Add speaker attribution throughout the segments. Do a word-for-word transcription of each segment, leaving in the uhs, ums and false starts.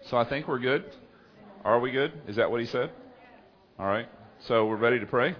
Speaker 1: So I think we're good. Are we good? Is that what he said? All right. So we're ready to pray.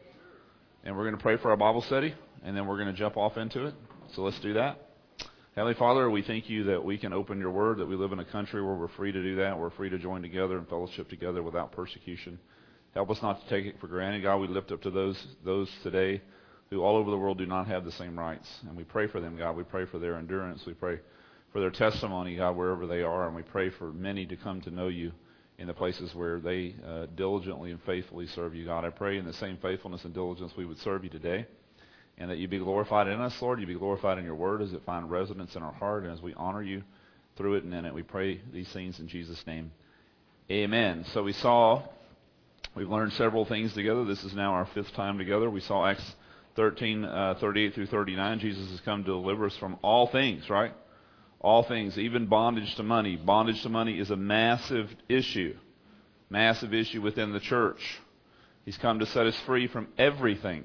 Speaker 1: And we're going to pray for our Bible study. And then we're going to jump off into it. So let's do that. Heavenly Father, we thank you that we can open your word, that we live in a country where we're free to do that. We're free to join together and fellowship together without persecution. Help us not to take it for granted. God, we lift up to those those today who all over the world do not have the same rights. And we pray for them, God. We pray for their endurance. We pray for their testimony, God, wherever they are. And we pray for many to come to know you in the places where they uh, diligently and faithfully serve you, God. I pray in the same faithfulness and diligence we would serve you today. And that you be glorified in us, Lord. You be glorified in your word as it find residence in our heart. And as we honor you through it and in it, we pray these things in Jesus' name. Amen. So we saw, we've learned several things together. This is now our fifth time together. We saw Acts thirteen, uh, thirty-eight through thirty-nine. Jesus has come to deliver us from all things, right? All things, even bondage to money. Bondage to money is a massive issue. Massive issue within the church. He's come to set us free from everything.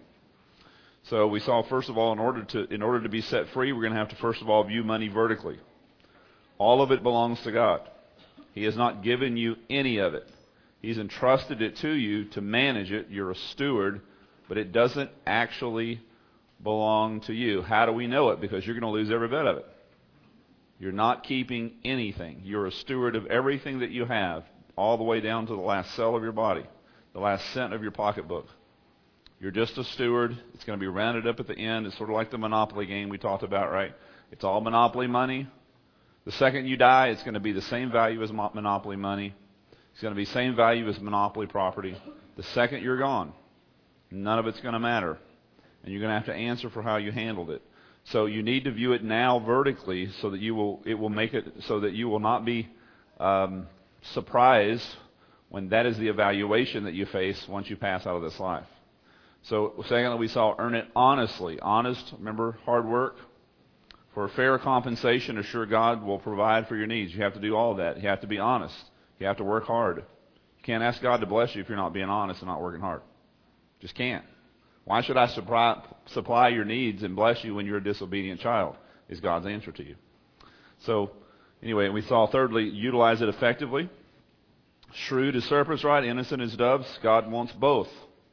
Speaker 1: So we saw, first of all, in order to in order to be set free, we're going to have to, first of all, view money vertically. All of it belongs to God. He has not given you any of it. He's entrusted it to you to manage it. You're a steward, but it doesn't actually belong to you. How do we know it? Because you're going to lose every bit of it. You're not keeping anything. You're a steward of everything that you have, all the way down to the last cell of your body, the last cent of your pocketbook. You're just a steward. It's going to be rounded up at the end. It's sort of like the Monopoly game we talked about, right? It's all Monopoly money. The second you die, it's going to be the same value as Monopoly money. It's going to be the same value as Monopoly property. The second you're gone, none of it's going to matter. And you're going to have to answer for how you handled it. So you need to view it now vertically so that you will, it will make it so that you will not be um, surprised when that is the evaluation that you face once you pass out of this life. So, secondly, we saw earn it honestly. Honest, remember, hard work. For a fair compensation, assure God will provide for your needs. You have to do all of that. You have to be honest. You have to work hard. You can't ask God to bless you if you're not being honest and not working hard. Just can't. Why should I supply, supply your needs and bless you when you're a disobedient child? Is God's answer to you. So, anyway, we saw, thirdly, utilize it effectively. Shrewd as serpents, right? Innocent as doves. God wants both.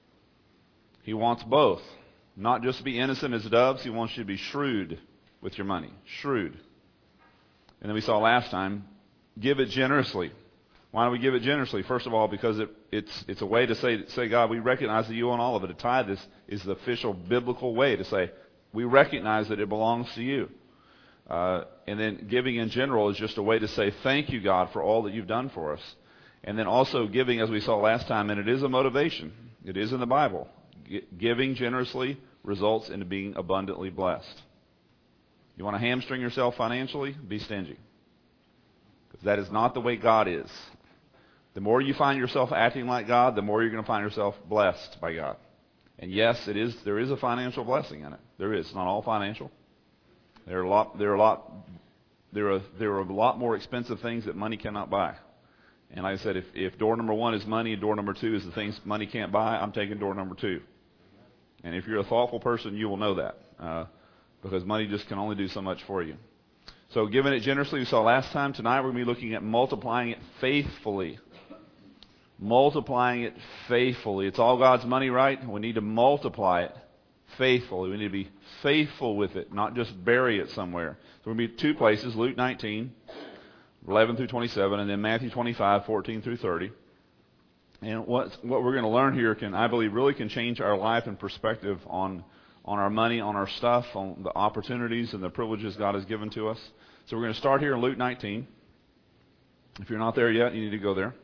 Speaker 1: He wants both. Not just to be innocent as doves. He wants you to be shrewd with your money. Shrewd. And then we saw last time, give it generously. Why do we give it generously? First of all, because it, it's it's a way to say, say, God, we recognize that you own all of it. A tithe is, is the official biblical way to say, we recognize that it belongs to you. Uh, and then giving in general is just a way to say, thank you, God, for all that you've done for us. And then also giving, as we saw last time, and it is a motivation. It is in the Bible. Giving generously results in being abundantly blessed. You want to hamstring yourself financially? Be stingy. Because that is not the way God is. The more you find yourself acting like God, the more you're going to find yourself blessed by God. And yes, it is. There is a financial blessing in it. There is. It's not all financial. There are a lot. There are a lot. There are there are a lot more expensive things that money cannot buy. And like I said, if if door number one is money and door number two is the things money can't buy, I'm taking door number two. And if you're a thoughtful person, you will know that. Uh, because money just can only do so much for you. So giving it generously, we saw last time. Tonight we're going to be looking at multiplying it faithfully. Multiplying it faithfully. It's all God's money, right? We need to multiply it faithfully. We need to be faithful with it, not just bury it somewhere. So we're going to be two places, Luke nineteen, eleven through twenty-seven, and then Matthew twenty-five, fourteen through thirty. And what what we're going to learn here can, I believe, really can change our life and perspective on, on our money, on our stuff, on the opportunities and the privileges God has given to us. So we're going to start here in Luke nineteen. If you're not there yet, you need to go there.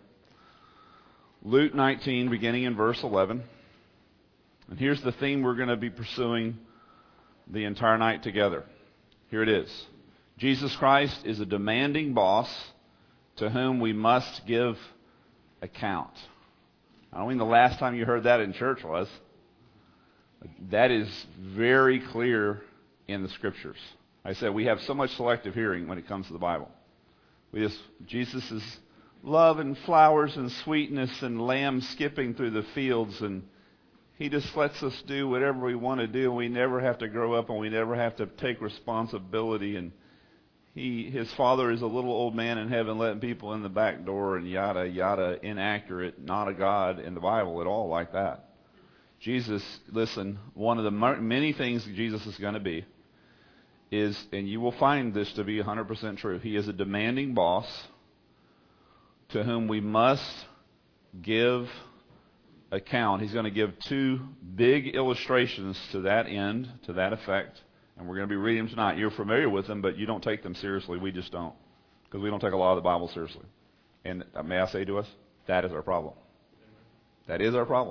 Speaker 1: Luke nineteen, beginning in verse eleven. And here's the theme we're going to be pursuing the entire night together. Here it is. Jesus Christ is a demanding boss to whom we must give account. I don't mean the last time you heard that in church was. That is very clear in the Scriptures. I said we have so much selective hearing when it comes to the Bible. We just Jesus is love and flowers and sweetness and lambs skipping through the fields, and He just lets us do whatever we want to do. We never have to grow up, and we never have to take responsibility. And he his father is a little old man in heaven letting people in the back door and yada, yada, inaccurate, not a God in the Bible at all like that. Jesus, listen, one of the many things that Jesus is going to be is, and you will find this to be one hundred percent true, he is a demanding boss to whom we must give account. He's going to give two big illustrations to that end, to that effect, and we're going to be reading them tonight. You're familiar with them, but you don't take them seriously. We just don't, because we don't take a lot of the Bible seriously. And may I say to us, that is our problem. That is our problem.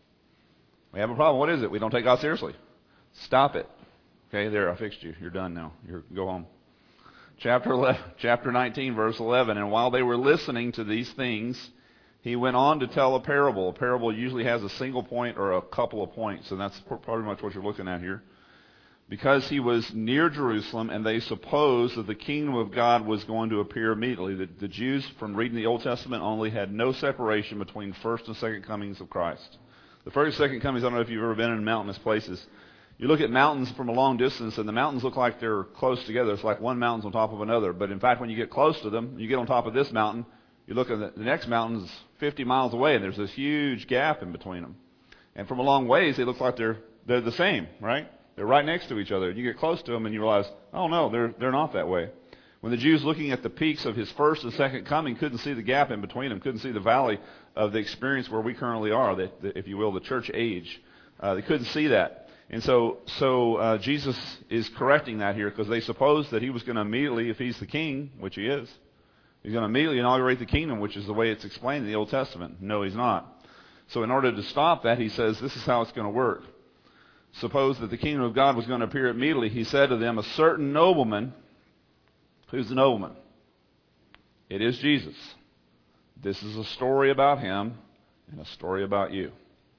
Speaker 1: We have a problem. What is it? We don't take God seriously. Stop it. Okay, there, I fixed you. You're done now. You're, go home. Chapter eleven, chapter nineteen, verse eleven. And while they were listening to these things, he went on to tell a parable. A parable usually has a single point or a couple of points, and that's pretty much what you're looking at here. Because he was near Jerusalem, and they supposed that the kingdom of God was going to appear immediately. The, the Jews, from reading the Old Testament only, had no separation between first and second comings of Christ. The first and second comings, I don't know if you've ever been in mountainous places. You look at mountains from a long distance, and the mountains look like they're close together. It's like one mountain's on top of another. But in fact, when you get close to them, you get on top of this mountain, you look at the, the next mountain's fifty miles away, and there's this huge gap in between them. And from a long ways, they look like they're they're the same, right? They're right next to each other. You get close to them, and you realize, oh no, they're they're not that way. When the Jews, looking at the peaks of his first and second coming, couldn't see the gap in between them, couldn't see the valley of the experience where we currently are, the, the, if you will, the church age. Uh, they couldn't see that. And so so uh, Jesus is correcting that here, because they supposed that he was going to immediately, if he's the king, which he is, he's going to immediately inaugurate the kingdom, which is the way it's explained in the Old Testament. No, he's not. So in order to stop that, he says, this is how it's going to work. Suppose that the kingdom of God was going to appear immediately. He said to them, a certain nobleman. Who's the nobleman? It is Jesus. This is a story about him and a story about you.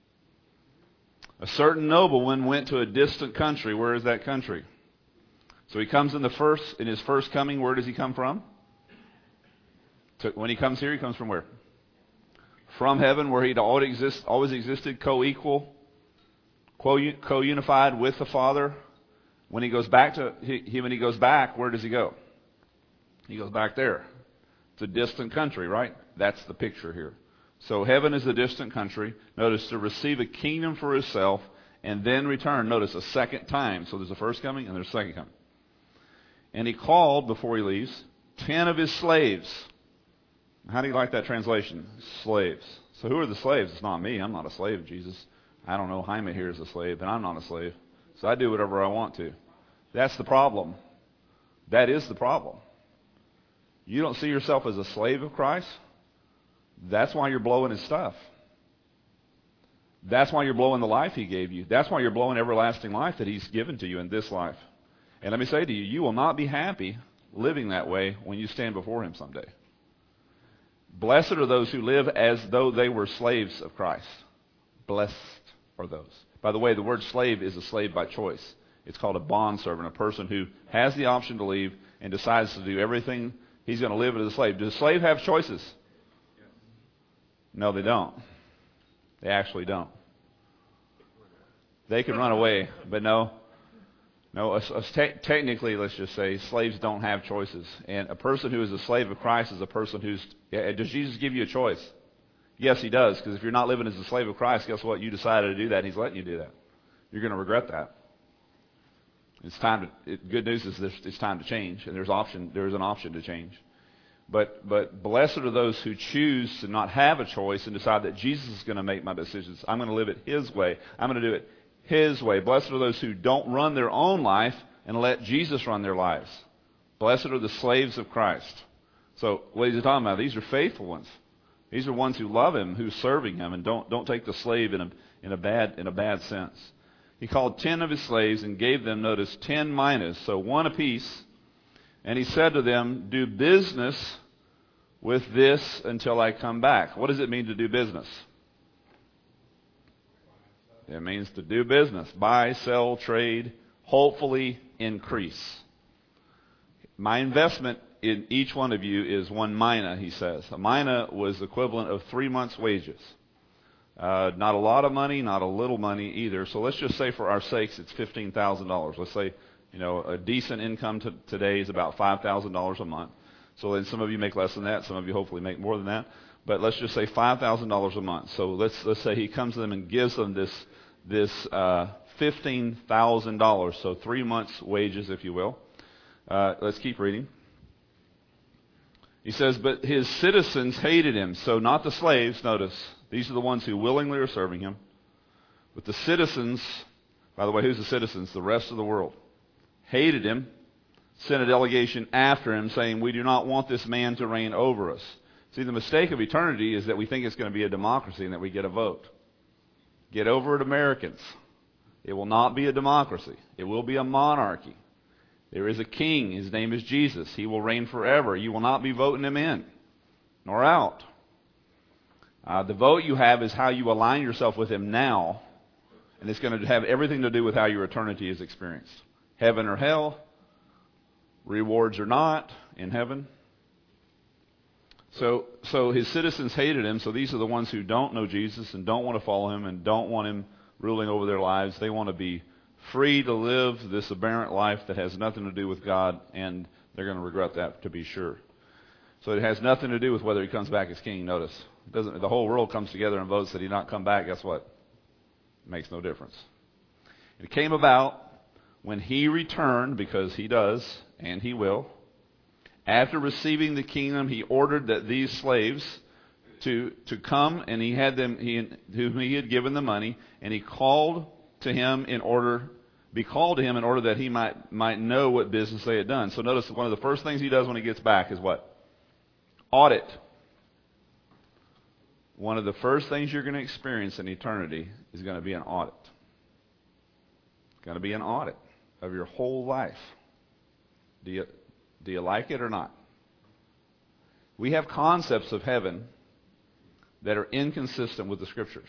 Speaker 1: A certain nobleman went to a distant country. Where is that country? So he comes in the first, in his first coming. Where does he come from? To, when he comes here, he comes from where? From heaven, where he'd always, exist, always existed, co-equal, co-unified with the Father. When he goes back to he, he when he goes back, where does he go? He goes back there. It's a distant country, right? That's the picture here. So heaven is a distant country. Notice, to receive a kingdom for himself and then return. Notice, a second time. So there's a first coming and there's a second coming. And he called, before he leaves, ten of his slaves. How do you like that translation? Slaves. So who are the slaves? It's not me. I'm not a slave, Jesus. I don't know. Jaime here is a slave, and I'm not a slave. So I do whatever I want to. That's the problem. That is the problem. You don't see yourself as a slave of Christ? That's why you're blowing his stuff. That's why you're blowing the life he gave you. That's why you're blowing everlasting life that he's given to you in this life. And let me say to you, you will not be happy living that way when you stand before him someday. Blessed are those who live as though they were slaves of Christ. Blessed are those. By the way, the word slave is a slave by choice. It's called a bondservant, a person who has the option to leave and decides to do everything. He's going to live as a slave. Does a slave have choices? No, they don't. They actually don't. They can run away, but no. No, a, a te- technically, let's just say, slaves don't have choices. And a person who is a slave of Christ is a person who's... Yeah, does Jesus give you a choice? Yes, he does, because if you're not living as a slave of Christ, guess what? You decided to do that, and he's letting you do that. You're going to regret that. It's time to... It, good news is this, it's time to change, and there's option. There's an option to change. But but blessed are those who choose to not have a choice and decide that Jesus is going to make my decisions. I'm going to live it his way. I'm going to do it his way. Blessed are those who don't run their own life and let Jesus run their lives. Blessed are the slaves of Christ. So what is he talking about? These are faithful ones. These are ones who love him, who's serving him, and don't don't take the slave in a in a bad in a bad sense. He called ten of his slaves and gave them, notice, ten minas, so one apiece. And he said to them, do business with this until I come back. What does it mean to do business? It means to do business. Buy, sell, trade, hopefully increase. My investment in each one of you is one mina, he says. A mina was equivalent of three months' wages. Uh, not a lot of money, not a little money either. So let's just say for our sakes it's fifteen thousand dollars. Let's say You know, a decent income to, today is about five thousand dollars a month. So then some of you make less than that. Some of you hopefully make more than that. But let's just say five thousand dollars a month. So let's let's say he comes to them and gives them this this uh, fifteen thousand dollars. So three months' wages, if you will. Uh, let's keep reading. He says, but his citizens hated him. So not the slaves, notice. These are the ones who willingly are serving him. But the citizens, by the way, who's the citizens? The rest of the world. Hated him, sent a delegation after him saying, we do not want this man to reign over us. See, the mistake of eternity is that we think it's going to be a democracy and that we get a vote. Get over it, Americans. It will not be a democracy. It will be a monarchy. There is a king. His name is Jesus. He will reign forever. You will not be voting him in nor out. Uh, the vote you have is how you align yourself with him now, and it's going to have everything to do with how your eternity is experienced. Heaven or hell, rewards or not in heaven. So, so his citizens hated him. So these are the ones who don't know Jesus and don't want to follow him and don't want him ruling over their lives. They want to be free to live this aberrant life that has nothing to do with God, and they're going to regret that, to be sure. So it has nothing to do with whether he comes back as king. Notice, it doesn't. The whole world comes together and votes that he not come back. Guess what? It makes no difference. It came about when he returned, because he does, and he will. After receiving the kingdom, he ordered that these slaves to to come, and he had them, he, whom he had given the money, and he called to him in order, be called to him in order that he might might know what business they had done. So notice one of the first things he does when he gets back is what? Audit. One of the first things you're going to experience in eternity is going to be an audit. It's going to be an audit of your whole life. Do you, do you like it or not? We have concepts of heaven that are inconsistent with the Scriptures.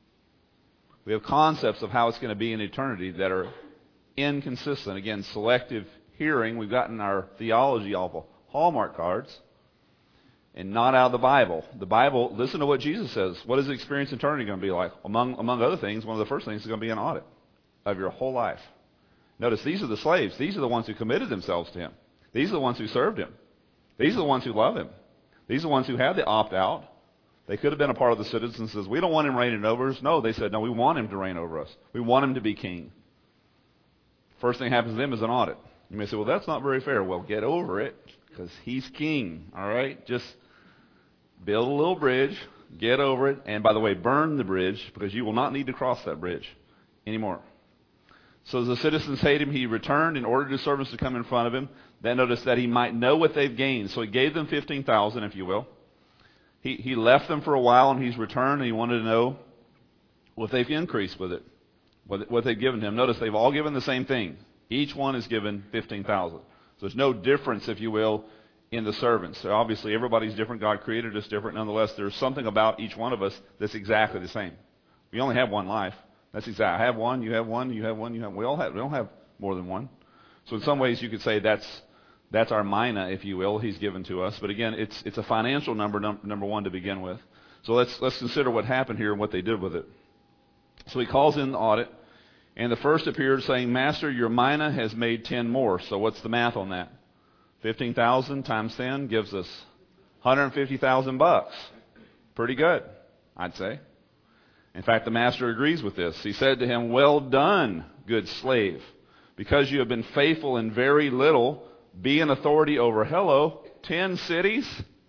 Speaker 1: We have concepts of how it's going to be in eternity that are inconsistent. Again, selective hearing. We've gotten our theology off of Hallmark cards and not out of the Bible. The Bible, listen to what Jesus says. What is the experience in eternity going to be like? Among, among other things, one of the first things is going to be an audit of your whole life. Notice, these are the slaves. These are the ones who committed themselves to him. These are the ones who served him. These are the ones who love him. These are the ones who had the opt-out. They could have been a part of the citizens. Says, we don't want him reigning over us. No, they said, no, we want him to reign over us. We want him to be king. First thing happens to them is an audit. You may say, well, that's not very fair. Well, get over it, because he's king. All right? Just build a little bridge, get over it, and by the way, burn the bridge, because you will not need to cross that bridge anymore. So as the citizens hate him, he returned and ordered his servants to come in front of him. Then notice that he might know what they've gained. So he gave them fifteen thousand, if you will. He he left them for a while, and he's returned, and he wanted to know what they've increased with it, what, what they've given him. Notice they've all given the same thing. Each one is given fifteen thousand. So there's no difference, if you will, in the servants. So obviously, everybody's different. God created us different. Nonetheless, there's something about each one of us that's exactly the same. We only have one life. That's exactly. I have one. You have one. You have one. You have. We all have. We don't have more than one. So in some ways, you could say that's that's our mina, if you will. He's given to us. But again, it's it's a financial number, num- number one to begin with. So let's let's consider what happened here and what they did with it. So he calls in the audit, and the first appeared, saying, "Master, your mina has made ten more." So what's the math on that? Fifteen thousand times ten gives us one hundred fifty thousand bucks. Pretty good, I'd say. In fact, the master agrees with this. He said to him, "Well done, good slave. Because you have been faithful in very little, be an authority over, hello, ten cities.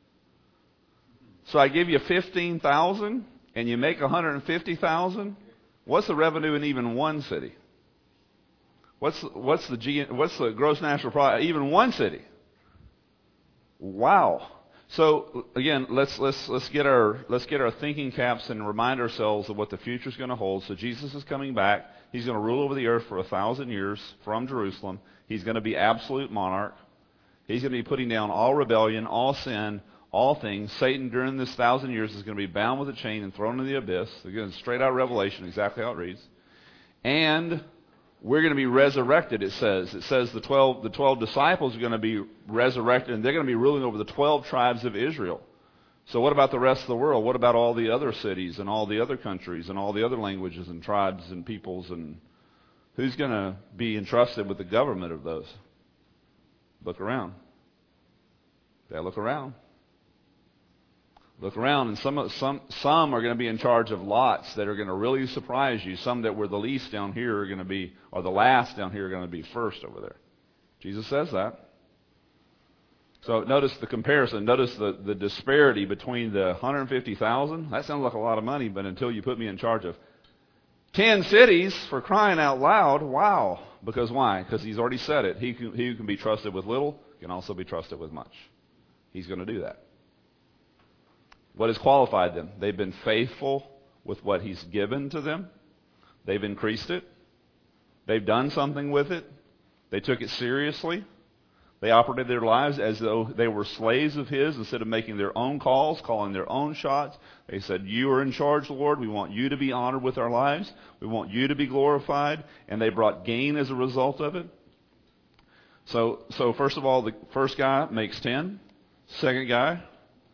Speaker 1: So I give you fifteen thousand and you make one hundred fifty thousand. What's the revenue in even one city? What's what's the G, what's the gross national product even one city? Wow." So again, let's let's let's get our let's get our thinking caps and remind ourselves of what the future is going to hold. So Jesus is coming back. He's going to rule over the earth for a thousand years from Jerusalem. He's going to be absolute monarch. He's going to be putting down all rebellion, all sin, all things. Satan during this thousand years is going to be bound with a chain and thrown into the abyss. Again, straight out of Revelation, exactly how it reads. And we're going to be resurrected, it says. It says the twelve, the twelve disciples are going to be resurrected, and they're going to be ruling over the twelve tribes of Israel. So what about the rest of the world? What about all the other cities and all the other countries and all the other languages and tribes and peoples and Who's going to be entrusted with the government of those? Look around. Yeah, look around. Look around, and some some some are going to be in charge of lots that are going to really surprise you. Some that were the least down here are going to be, or the last down here are going to be first over there. Jesus says that. So notice the comparison. Notice the, the disparity between the one hundred fifty thousand. That sounds like a lot of money, but until you put me in charge of ten cities, for crying out loud, wow. Because why? Because he's already said it. He can, he who can be trusted with little can also be trusted with much. He's going to do that. What has qualified them? They've been faithful with what he's given to them. They've increased it. They've done something with it. They took it seriously. They operated their lives as though they were slaves of his instead of making their own calls, calling their own shots. They said, you are in charge, Lord. We want you to be honored with our lives. We want you to be glorified. And they brought gain as a result of it. So, so first of all, the first guy makes ten. Second guy,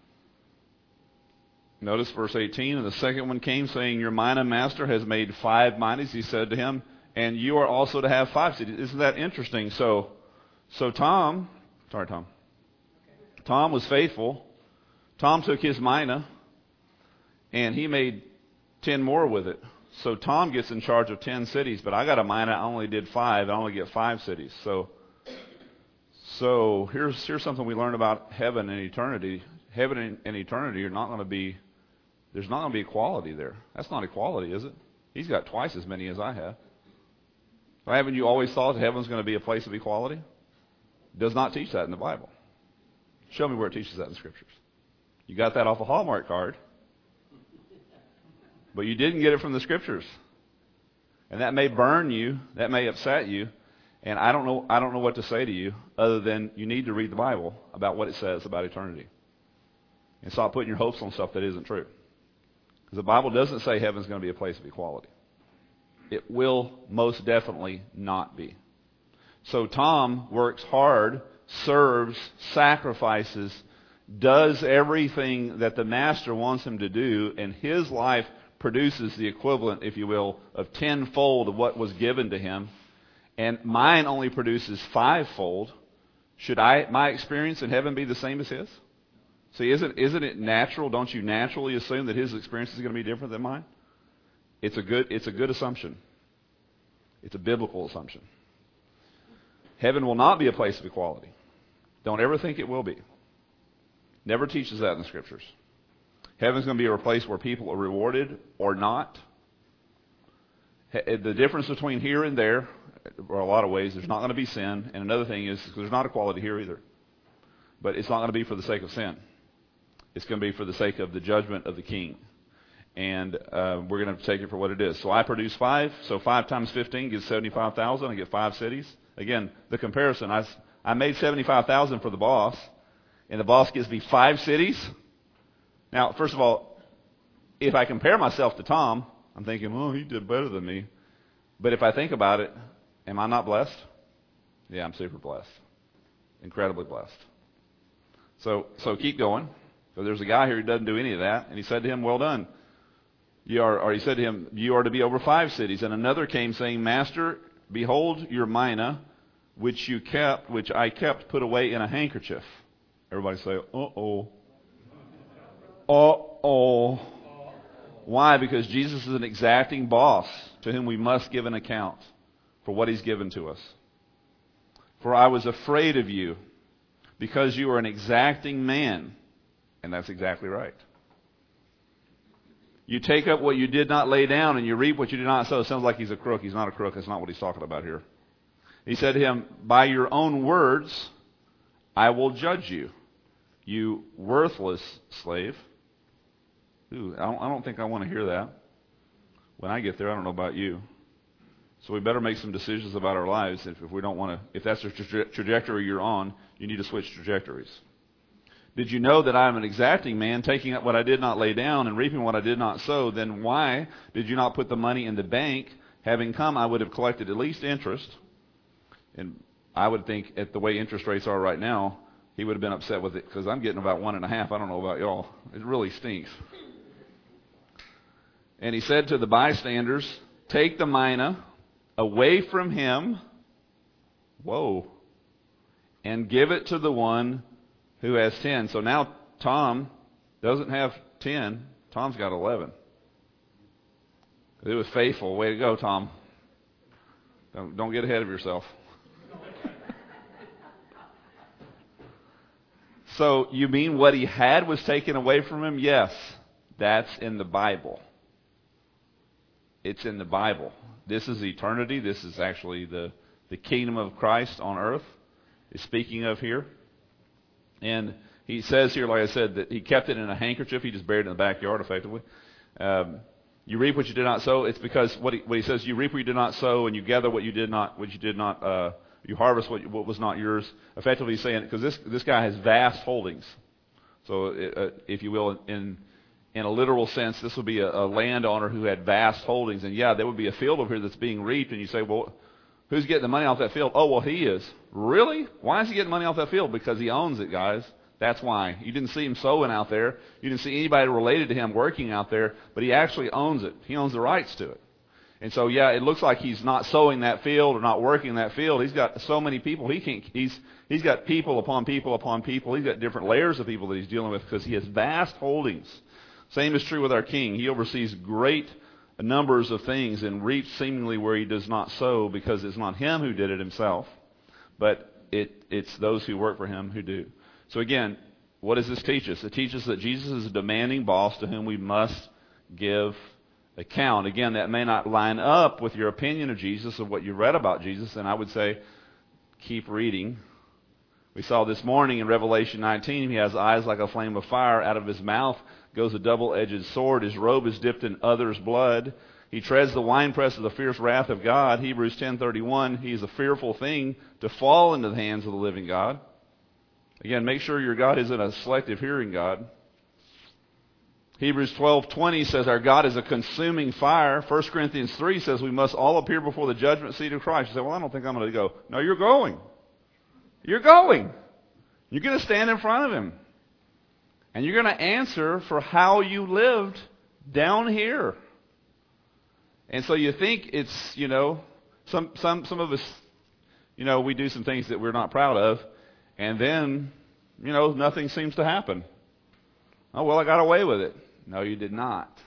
Speaker 1: notice verse eighteen, and the second one came saying, your mina master has made five minas. He said to him, and you are also to have five cities. Isn't that interesting? So, so Tom, sorry Tom, Tom was faithful. Tom took his mina and he made ten more with it. So Tom gets in charge of ten cities, but I got a mina, I only did five. I only get five cities. So, so here's here's something we learn about heaven and eternity. Heaven and, and eternity are not going to be. There's not going to be equality there. That's not equality, is it? He's got twice as many as I have. Haven't you always thought heaven's going to be a place of equality? It does not teach that in the Bible. Show me where it teaches that in the Scriptures. You got that off a Hallmark card, but you didn't get it from the Scriptures. And that may burn you. That may upset you. And I don't know, I don't know what to say to you other than you need to read the Bible about what it says about eternity. And stop putting your hopes on stuff that isn't true. Because the Bible doesn't say heaven's going to be a place of equality. It will most definitely not be. So Tom works hard, serves, sacrifices, does everything that the master wants him to do, and his life produces the equivalent, if you will, of tenfold of what was given to him. And mine only produces fivefold. Should I, my experience in heaven be the same as his? See, isn't, isn't it natural? Don't you naturally assume that his experience is going to be different than mine? It's a good, it's a good assumption. It's a biblical assumption. Heaven will not be a place of equality. Don't ever think it will be. Never teaches that in the Scriptures. Heaven's going to be a place where people are rewarded or not. The difference between here and there, or a lot of ways, there's not going to be sin. And another thing is, there's not equality here either. But it's not going to be for the sake of sin. It's going to be for the sake of the judgment of the King. And uh, we're going to take it for what it is. So I produce five. So five times fifteen gives seventy-five thousand. I get five cities. Again, the comparison. I, I made seventy-five thousand for the boss. And the boss gives me five cities. Now, first of all, if I compare myself to Tom, I'm thinking, oh, he did better than me. But if I think about it, am I not blessed? Yeah, I'm super blessed. Incredibly blessed. So so keep going. So there's a guy here who doesn't do any of that. And he said to him, well done. You are, or he said to him, you are to be over five cities. And another came saying, Master, behold your mina, which you kept, which I kept put away in a handkerchief. Everybody say, uh-oh. Uh-oh. Why? Because Jesus is an exacting boss to whom we must give an account for what he's given to us. For I was afraid of you, because you are an exacting man. And that's exactly right. You take up what you did not lay down, and you reap what you did not sow. It sounds like he's a crook. He's not a crook. That's not what he's talking about here. He said to him, by your own words, I will judge you, you worthless slave. Ooh, I don't, I don't think I want to hear that. When I get there, I don't know about you. So we better make some decisions about our lives. If, if we don't want to, if that's the traje- trajectory you're on, you need to switch trajectories. Did you know that I am an exacting man, taking up what I did not lay down and reaping what I did not sow? Then why did you not put the money in the bank? Having come, I would have collected at least interest. And I would think at the way interest rates are right now, he would have been upset with it, because I'm getting about one and a half. I don't know about y'all. It really stinks. And he said to the bystanders, take the mina away from him, whoa, and give it to the one who has ten. So now Tom doesn't have ten. Tom's got eleven. It was faithful. Way to go, Tom. Don't, don't get ahead of yourself. So you mean what he had was taken away from him? Yes, that's in the Bible. It's in the Bible. This is eternity. This is actually the, the kingdom of Christ on earth is speaking of here. And he says here, like I said, that he kept it in a handkerchief. He just buried it in the backyard, effectively. Um, you reap what you did not sow. It's because what he, what he says, you reap what you did not sow, and you gather what you did not, what you did not. Uh, you harvest what, what was not yours. Effectively saying, because this this guy has vast holdings. So, uh, if you will, in in a literal sense, this would be a, a landowner who had vast holdings. And yeah, there would be a field over here that's being reaped, and you say, well, who's getting the money off that field? Oh, well, he is. Really? Why is he getting money off that field? Because he owns it, guys. That's why. You didn't see him sowing out there. You didn't see anybody related to him working out there, but he actually owns it. He owns the rights to it. And so, yeah, it looks like he's not sowing that field or not working that field. He's got so many people. He can't. He's he's got people upon people upon people. He's got different layers of people that he's dealing with because he has vast holdings. Same is true with our king. He oversees great numbers of things and reaps seemingly where he does not sow because it's not him who did it himself, but it it's those who work for him who do. So again, what does this teach us? It teaches that Jesus is a demanding boss to whom we must give account. Again, that may not line up with your opinion of Jesus or what you read about Jesus, and I would say keep reading. We saw this morning in Revelation nineteen, he has eyes like a flame of fire. Out of his mouth goes a double-edged sword. His robe is dipped in others' blood. He treads the winepress of the fierce wrath of God. Hebrews ten thirty-one, he is a fearful thing to fall into the hands of the living God. Again, make sure your God isn't a selective hearing God. Hebrews twelve twenty says our God is a consuming fire. First Corinthians three says we must all appear before the judgment seat of Christ. You say, well, I don't think I'm going to go. No, you're going. You're going. You're going to stand in front of him. And you're going to answer for how you lived down here. And so you think it's, you know, some some some of us, you know, we do some things that we're not proud of. And then, you know, nothing seems to happen. Oh, well, I got away with it. No, you did not.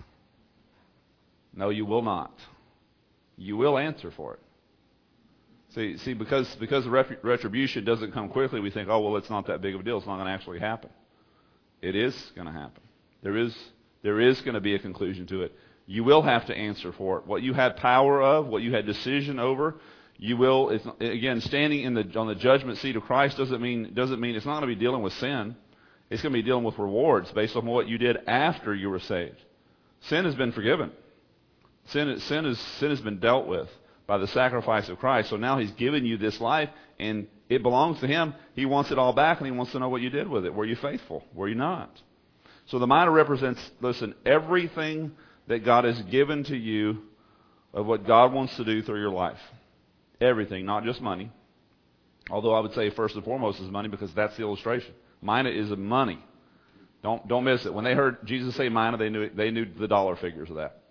Speaker 1: No, you will not. You will answer for it. See, see, because because the retribution doesn't come quickly, we think, oh, well, it's not that big of a deal. It's not going to actually happen. It is going to happen. There is there is going to be a conclusion to it. You will have to answer for it. What you had power of, what you had decision over, you will. It's, again, standing in the on the judgment seat of Christ doesn't mean doesn't mean it's not going to be dealing with sin. It's going to be dealing with rewards based on what you did after you were saved. Sin has been forgiven. Sin, sin, is, sin has been dealt with by the sacrifice of Christ. So now he's given you this life, and it belongs to him. He wants it all back, and he wants to know what you did with it. Were you faithful? Were you not? So the mina represents, listen, everything that God has given to you of what God wants to do through your life. Everything, not just money. Although I would say first and foremost is money because that's the illustration. Mina is money. Don't don't miss it. When they heard Jesus say mina, they knew they knew the dollar figures of that.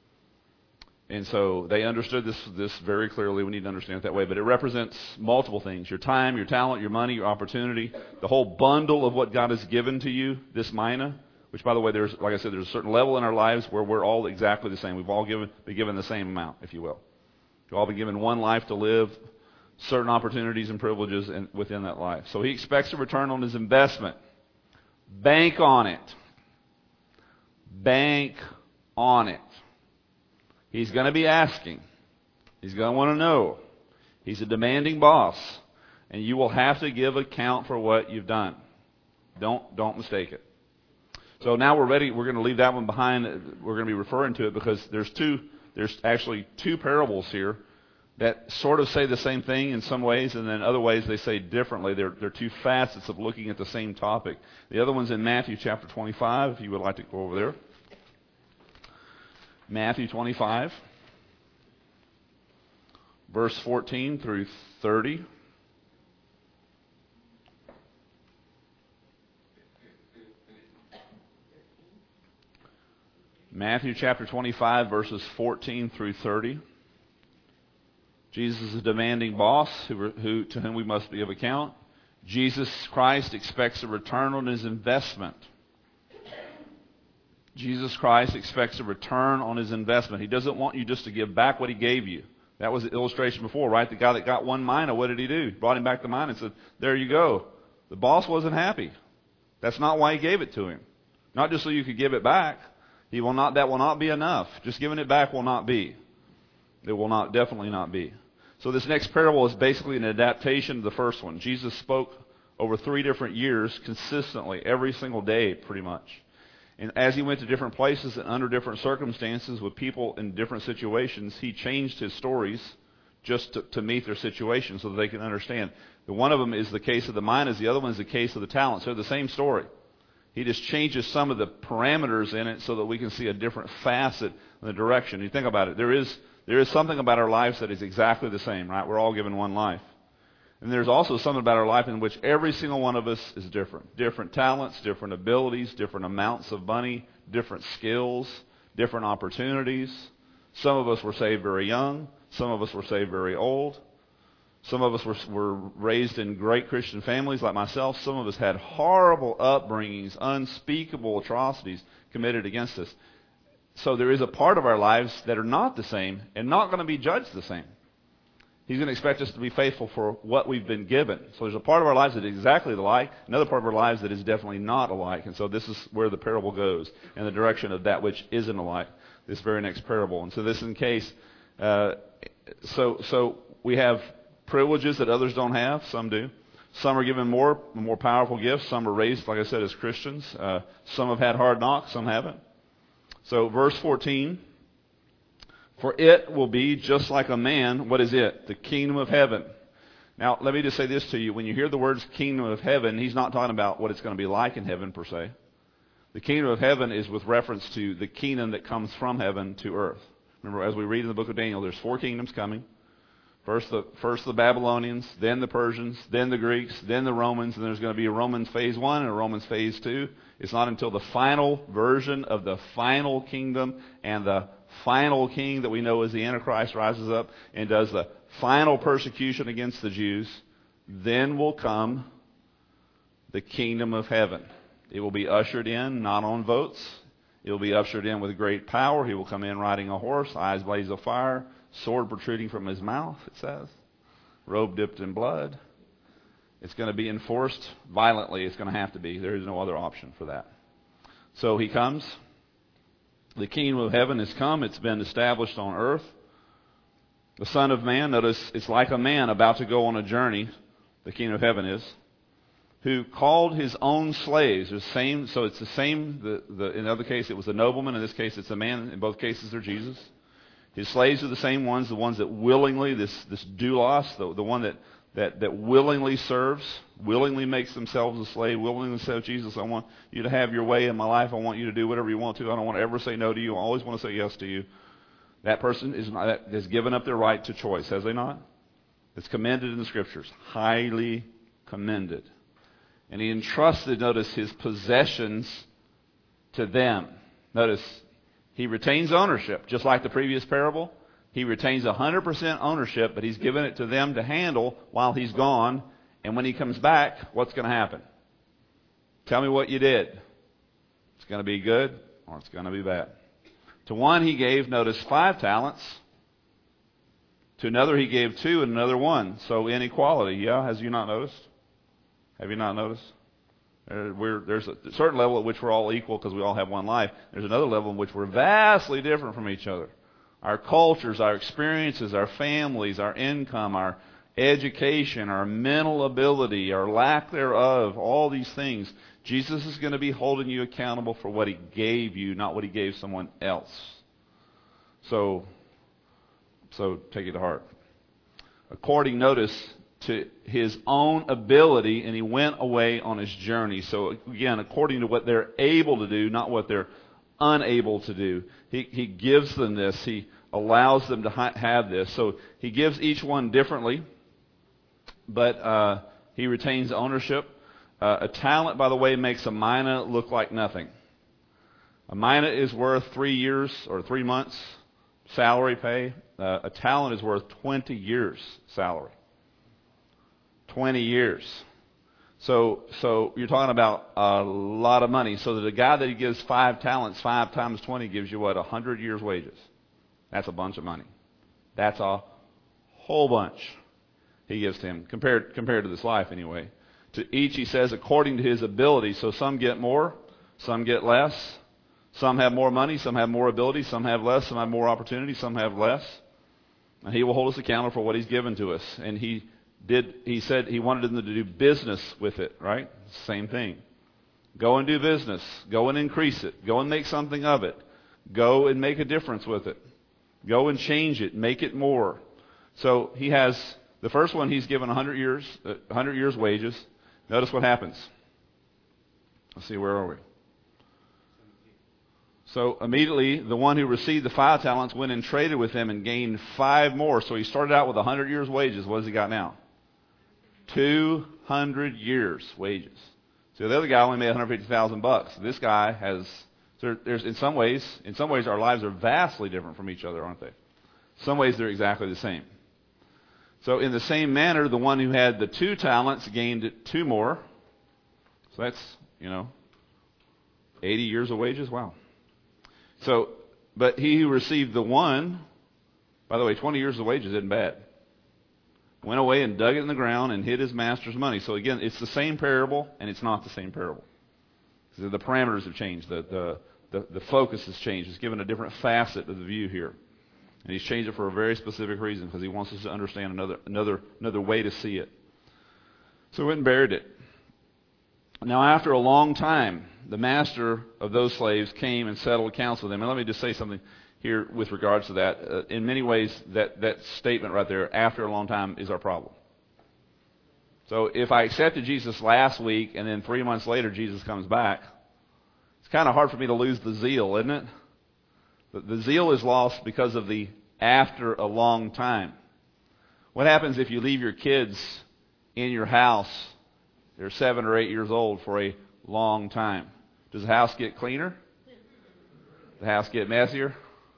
Speaker 1: And so they understood this this very clearly. We need to understand it that way. But it represents multiple things: your time, your talent, your money, your opportunity, the whole bundle of what God has given to you. This mina, which by the way, there's like I said, there's a certain level in our lives where we're all exactly the same. We've all given been given the same amount, if you will. We've all been given one life to live. Certain opportunities and privileges in, within that life. So he expects a return on his investment. Bank on it. Bank on it. He's going to be asking. He's going to want to know. He's a demanding boss. And you will have to give account for what you've done. Don't, don't mistake it. So now we're ready. We're going to leave that one behind. We're going to be referring to it because there's two, there's actually two parables here that sort of say the same thing in some ways, and then other ways they say differently. They're, they're two facets of looking at the same topic. The other one's in Matthew chapter twenty-five, if you would like to go over there. Matthew twenty-five, verse fourteen through thirty. Matthew chapter twenty-five, verses fourteen through thirty. Jesus is a demanding boss who, who, to whom we must give account. Jesus Christ expects a return on his investment. Jesus Christ expects a return on his investment. He doesn't want you just to give back what he gave you. That was the illustration before, right? The guy that got one mina, what did he do? He brought him back the mina and said, there you go. The boss wasn't happy. That's not why he gave it to him. Not just so you could give it back. He will not. That will not be enough. Just giving it back will not be. It will not, definitely not be. So this next parable is basically an adaptation of the first one. Jesus spoke over three different years consistently, every single day pretty much. And as he went to different places and under different circumstances with people in different situations, he changed his stories just to, to meet their situation so that they can understand. The one of them is the case of the minas. The other one is the case of the talents. They're the same story. He just changes some of the parameters in it so that we can see a different facet in the direction. You think about it. There is there is something about our lives that is exactly the same, right? We're all given one life. And there's also something about our life in which every single one of us is different. Different talents, different abilities, different amounts of money, different skills, different opportunities. Some of us were saved very young. Some of us were saved very old. Some of us were, were raised in great Christian families like myself. Some of us had horrible upbringings, unspeakable atrocities committed against us. So there is a part of our lives that are not the same and not going to be judged the same. He's going to expect us to be faithful for what we've been given. So there's a part of our lives that is exactly alike, another part of our lives that is definitely not alike. And so this is where the parable goes, in the direction of that which isn't alike, this very next parable. And so this is in case, uh, so so we have privileges that others don't have. Some do. Some are given more more powerful gifts. Some are raised, like I said, as Christians. Uh, some have had hard knocks. Some haven't. So verse fourteen. For it will be just like a man. What is it? The kingdom of heaven. Now, let me just say this to you. When you hear the words kingdom of heaven, he's not talking about what it's going to be like in heaven per se. The kingdom of heaven is with reference to the kingdom that comes from heaven to earth. Remember, as we read in the book of Daniel, there's four kingdoms coming. First the, first the Babylonians, then the Persians, then the Greeks, then the Romans, and there's going to be a Romans phase one and a Romans phase two. It's not until the final version of the final kingdom and the final king that we know as the Antichrist rises up and does the final persecution against the Jews, then will come the kingdom of heaven. It will be ushered in, not on votes. It will be ushered in with great power. He will come in riding a horse, eyes blaze of fire, sword protruding from his mouth, it says, robe dipped in blood. It's going to be enforced violently. It's going to have to be. There is no other option for that. So he comes. The kingdom of heaven has come. It's been established on earth. The Son of Man, notice, it's like a man about to go on a journey, the kingdom of heaven is, who called his own slaves. The same, so it's the same. The, the, in the other case, it was a nobleman. In this case, it's a man. In both cases, they're Jesus. His slaves are the same ones, the ones that willingly, this, this doulos, the, the one that, that, that willingly serves, willingly makes themselves a slave, willingly says, Jesus, I want you to have your way in my life. I want you to do whatever you want to. I don't want to ever say no to you. I always want to say yes to you. That person is not, has given up their right to choice, has they not? It's commended in the Scriptures. Highly commended. And he entrusted, notice, his possessions to them. Notice, he retains ownership, just like the previous parable. He retains one hundred percent ownership, but he's given it to them to handle while he's gone. And when he comes back, what's going to happen? Tell me what you did. It's going to be good or it's going to be bad. To one he gave, notice, five talents. To another he gave two and another one. So inequality, yeah? Has you not noticed? Have you not noticed? We're, there's a certain level at which we're all equal because we all have one life. There's another level in which we're vastly different from each other. Our cultures, our experiences, our families, our income, our education, our mental ability, our lack thereof, all these things. Jesus is going to be holding you accountable for what he gave you, not what he gave someone else. So, so take it to heart. According, notice, to his own ability, and he went away on his journey. So again, according to what they're able to do, not what they're unable to do. He, he gives them this. He allows them to ha- have this. So he gives each one differently, but uh, he retains ownership. Uh, a talent, by the way, makes a mina look like nothing. A mina is worth three years or three months' salary pay, uh, a talent is worth twenty years' salary. twenty years. So, so you're talking about a lot of money. So that a guy that he gives five talents, five times twenty gives you what? A hundred years' wages. That's a bunch of money. That's a whole bunch he gives to him compared compared to this life anyway. To each, he says, according to his ability. So some get more, some get less. Some have more money, some have more ability, some have less, some have more opportunity, some have less. And he will hold us accountable for what he's given to us. And he did. He said he wanted them to do business with it, right? Same thing. Go and do business. Go and increase it. Go and make something of it. Go and make a difference with it. Go and change it. Make it more. So he has, the first one he's given one hundred years, uh, one hundred years wages. Notice what happens. Let's see, where are we? So immediately, the one who received the five talents went and traded with him and gained five more. So he started out with one hundred years' wages. What has he got now? two hundred years' wages. So the other guy only made one hundred fifty thousand bucks. This guy has. So there's in some ways, in some ways, our lives are vastly different from each other, aren't they? In some ways, they're exactly the same. So in the same manner, the one who had the two talents gained two more. So that's, you know, eighty years of wages. Wow. So, but he who received the one, by the way, twenty years of wages isn't bad. Went away and dug it in the ground and hid his master's money. So again, it's the same parable, and it's not the same parable. So the parameters have changed. The, the, the, the focus has changed. It's given a different facet of the view here. And he's changed it for a very specific reason, because he wants us to understand another, another, another way to see it. So he went and buried it. Now, after a long time, the master of those slaves came and settled accounts with them. And let me just say something here with regards to that. Uh, in many ways, that, that statement right there, after a long time, is our problem. So if I accepted Jesus last week and then three months later Jesus comes back, it's kind of hard for me to lose the zeal, isn't it? The, the zeal is lost because of the after a long time. What happens if you leave your kids in your house? They're seven or eight years old for a long time. Does the house get cleaner? The house get messier?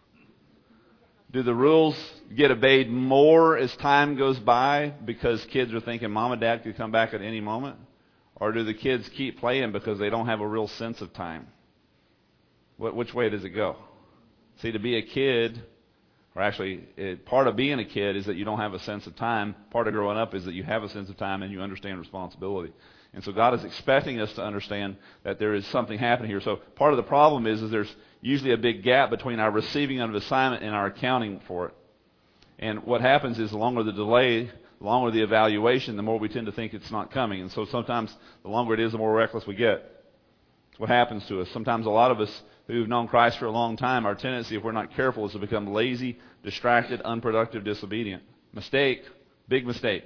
Speaker 1: Do the rules get obeyed more as time goes by because kids are thinking mom and dad could come back at any moment? Or do the kids keep playing because they don't have a real sense of time? What, which way does it go? See, to be a kid, or actually it, part of being a kid is that you don't have a sense of time. Part of growing up is that you have a sense of time and you understand responsibility. And so God is expecting us to understand that there is something happening here. So part of the problem is, is there's usually a big gap between our receiving of an assignment and our accounting for it. And what happens is the longer the delay, the longer the evaluation, the more we tend to think it's not coming. And so sometimes the longer it is, the more reckless we get. It's what happens to us. Sometimes a lot of us who've known Christ for a long time, our tendency, if we're not careful, is to become lazy, distracted, unproductive, disobedient. Mistake. Big mistake.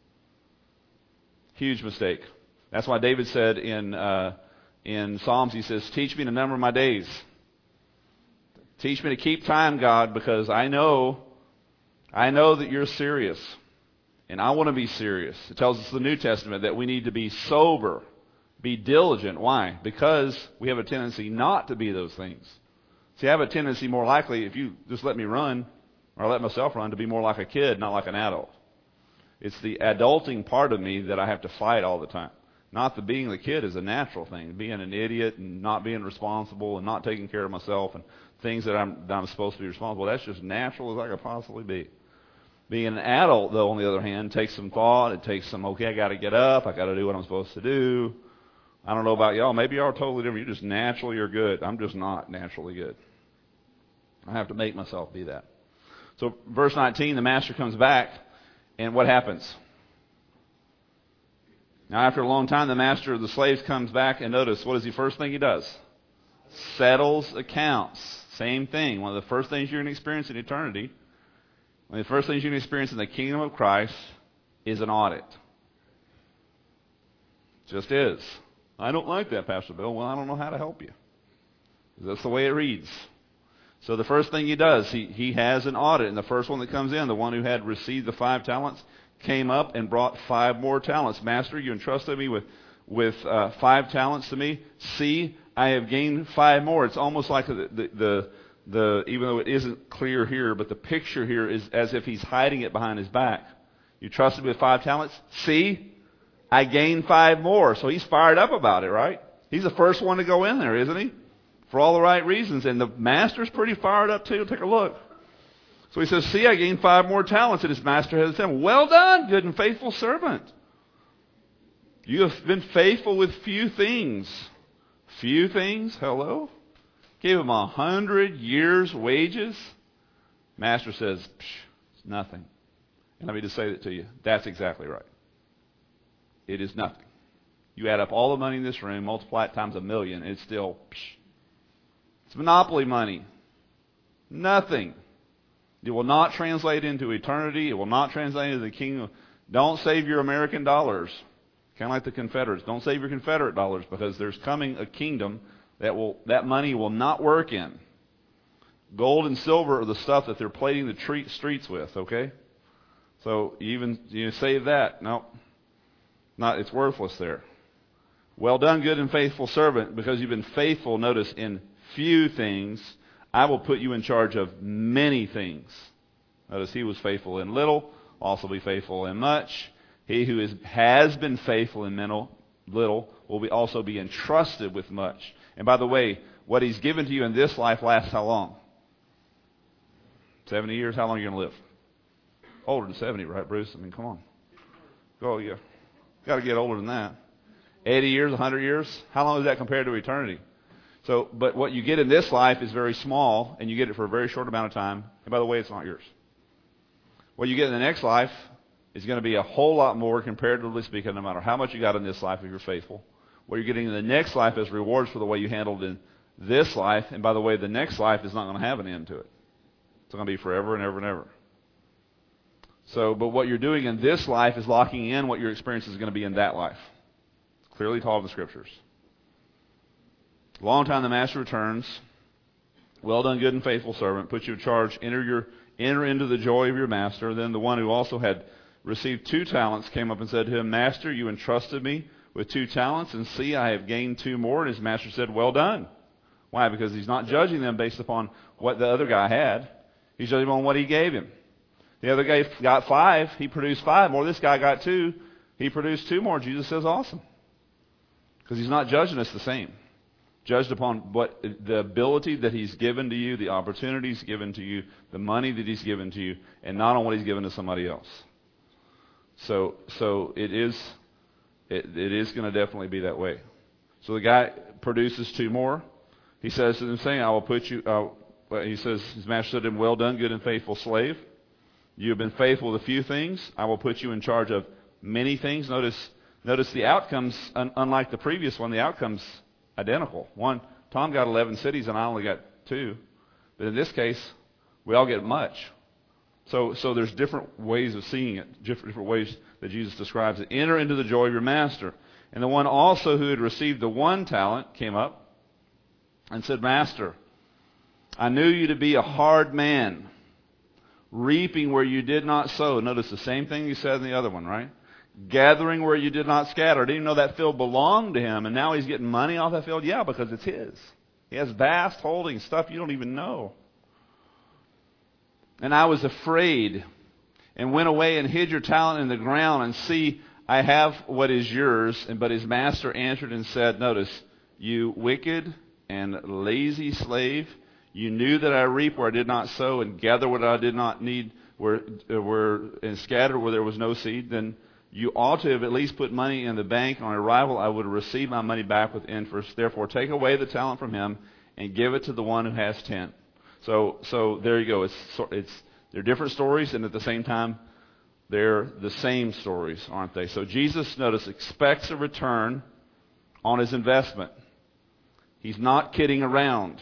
Speaker 1: Huge mistake. That's why David said in uh, in Psalms, he says, teach me to number my days. Teach me to keep time, God, because I know, I know that you're serious. And I want to be serious. It tells us in the New Testament that we need to be sober, be diligent. Why? Because we have a tendency not to be those things. See, I have a tendency more likely, if you just let me run, or let myself run, to be more like a kid, not like an adult. It's the adulting part of me that I have to fight all the time. Not the being the kid is a natural thing. Being an idiot and not being responsible and not taking care of myself and things that I'm, that I'm supposed to be responsible, that's just natural as I could possibly be. Being an adult, though, on the other hand, takes some thought. It takes some, okay, I got to get up. I got to do what I'm supposed to do. I don't know about y'all. Maybe y'all are totally different. You're just naturally you're good. I'm just not naturally good. I have to make myself be that. So verse nineteen, the master comes back, and what happens? Now, after a long time, the master of the slaves comes back, and notice, what is the first thing he does? Settles accounts. Same thing. One of the first things you're going to experience in eternity, one of the first things you're going to experience in the kingdom of Christ is an audit. Just is. I don't like that, Pastor Bill. Well, I don't know how to help you. That's the way it reads. So the first thing he does, he, he has an audit. And the first one that comes in, the one who had received the five talents, came up and brought five more talents. Master, you entrusted me with, with uh, five talents to me. See, I have gained five more. It's almost like the, the, the, the even though it isn't clear here, but the picture here is as if he's hiding it behind his back. You trusted me with five talents? See, I gained five more. So he's fired up about it, right? He's the first one to go in there, isn't he? For all the right reasons. And the master's pretty fired up too. Take a look. So he says, see, I gained five more talents. And his master has said, well done, good and faithful servant. You have been faithful with few things. Few things? Hello? Gave him a hundred years' wages. Master says, it's nothing. And let me just say that to you. That's exactly right. It is nothing. You add up all the money in this room, multiply it times a million, and it's still, psh, it's monopoly money. Nothing. It will not translate into eternity. It will not translate into the kingdom. Don't save your American dollars. Kind of like the Confederates. Don't save your Confederate dollars, because there's coming a kingdom that will that money will not work in. Gold and silver are the stuff that they're plating the tre- streets with, okay? So you even you save that. No. Not it's worthless there. Well done, good and faithful servant, because you've been faithful, notice, in few things, I will put you in charge of many things. Notice he was faithful in little, also be faithful in much. He who is, has been faithful in mental, little will be also be entrusted with much. And by the way, what he's given to you in this life lasts how long? seventy years? How long are you going to live? Older than seventy, right, Bruce? I mean, come on. Go, yeah. Got to get older than that. eighty years, one hundred years? How long is that compared to eternity? So, but what you get in this life is very small, and you get it for a very short amount of time. And by the way, it's not yours. What you get in the next life is going to be a whole lot more, comparatively speaking, no matter how much you got in this life if you're faithful. What you're getting in the next life is rewards for the way you handled in this life. And by the way, the next life is not going to have an end to it. It's going to be forever and ever and ever. So, but what you're doing in this life is locking in what your experience is going to be in that life. It's clearly taught in the Scriptures. Long time the master returns. Well done, good and faithful servant. Put you in charge. Enter your enter into the joy of your master. Then the one who also had received two talents came up and said to him, Master, you entrusted me with two talents, and see, I have gained two more. And his master said, well done. Why? Because he's not judging them based upon what the other guy had. He's judging on what he gave him. The other guy got five. He produced five more. This guy got two. He produced two more. Jesus says, awesome. Because he's not judging us the same. Judged upon what the ability that he's given to you, the opportunities given to you, the money that he's given to you, and not on what he's given to somebody else. So, so it is, it, it is going to definitely be that way. So the guy produces two more. He says to them, saying, "I will put you." Uh, he says, his master said to him, "Well done, good and faithful slave. You have been faithful with a few things. I will put you in charge of many things." Notice, notice the outcomes. Un- unlike the previous one, the outcomes identical. One, Tom got eleven cities, and I only got two. But in this case, we all get much. So, so there's different ways of seeing it, different, different ways that Jesus describes it. Enter into the joy of your master. And the one also who had received the one talent came up and said, "Master, I knew you to be a hard man, reaping where you did not sow." Notice the same thing you said in the other one, right? Gathering where you did not scatter. I didn't even know that field belonged to him, and now he's getting money off that field? Yeah, because it's his. He has vast holdings, stuff you don't even know. "And I was afraid and went away and hid your talent in the ground, and see, I have what is yours." And but his master answered and said, notice, "You wicked and lazy slave, you knew that I reap where I did not sow, and gather what I did not need, where, where and scatter where there was no seed. Then you ought to have at least put money in the bank. On arrival, I would have received my money back with interest. Therefore, take away the talent from him and give it to the one who has ten." So, so there you go. It's it's they're different stories, and at the same time, they're the same stories, aren't they? So Jesus, notice, expects a return on his investment. He's not kidding around.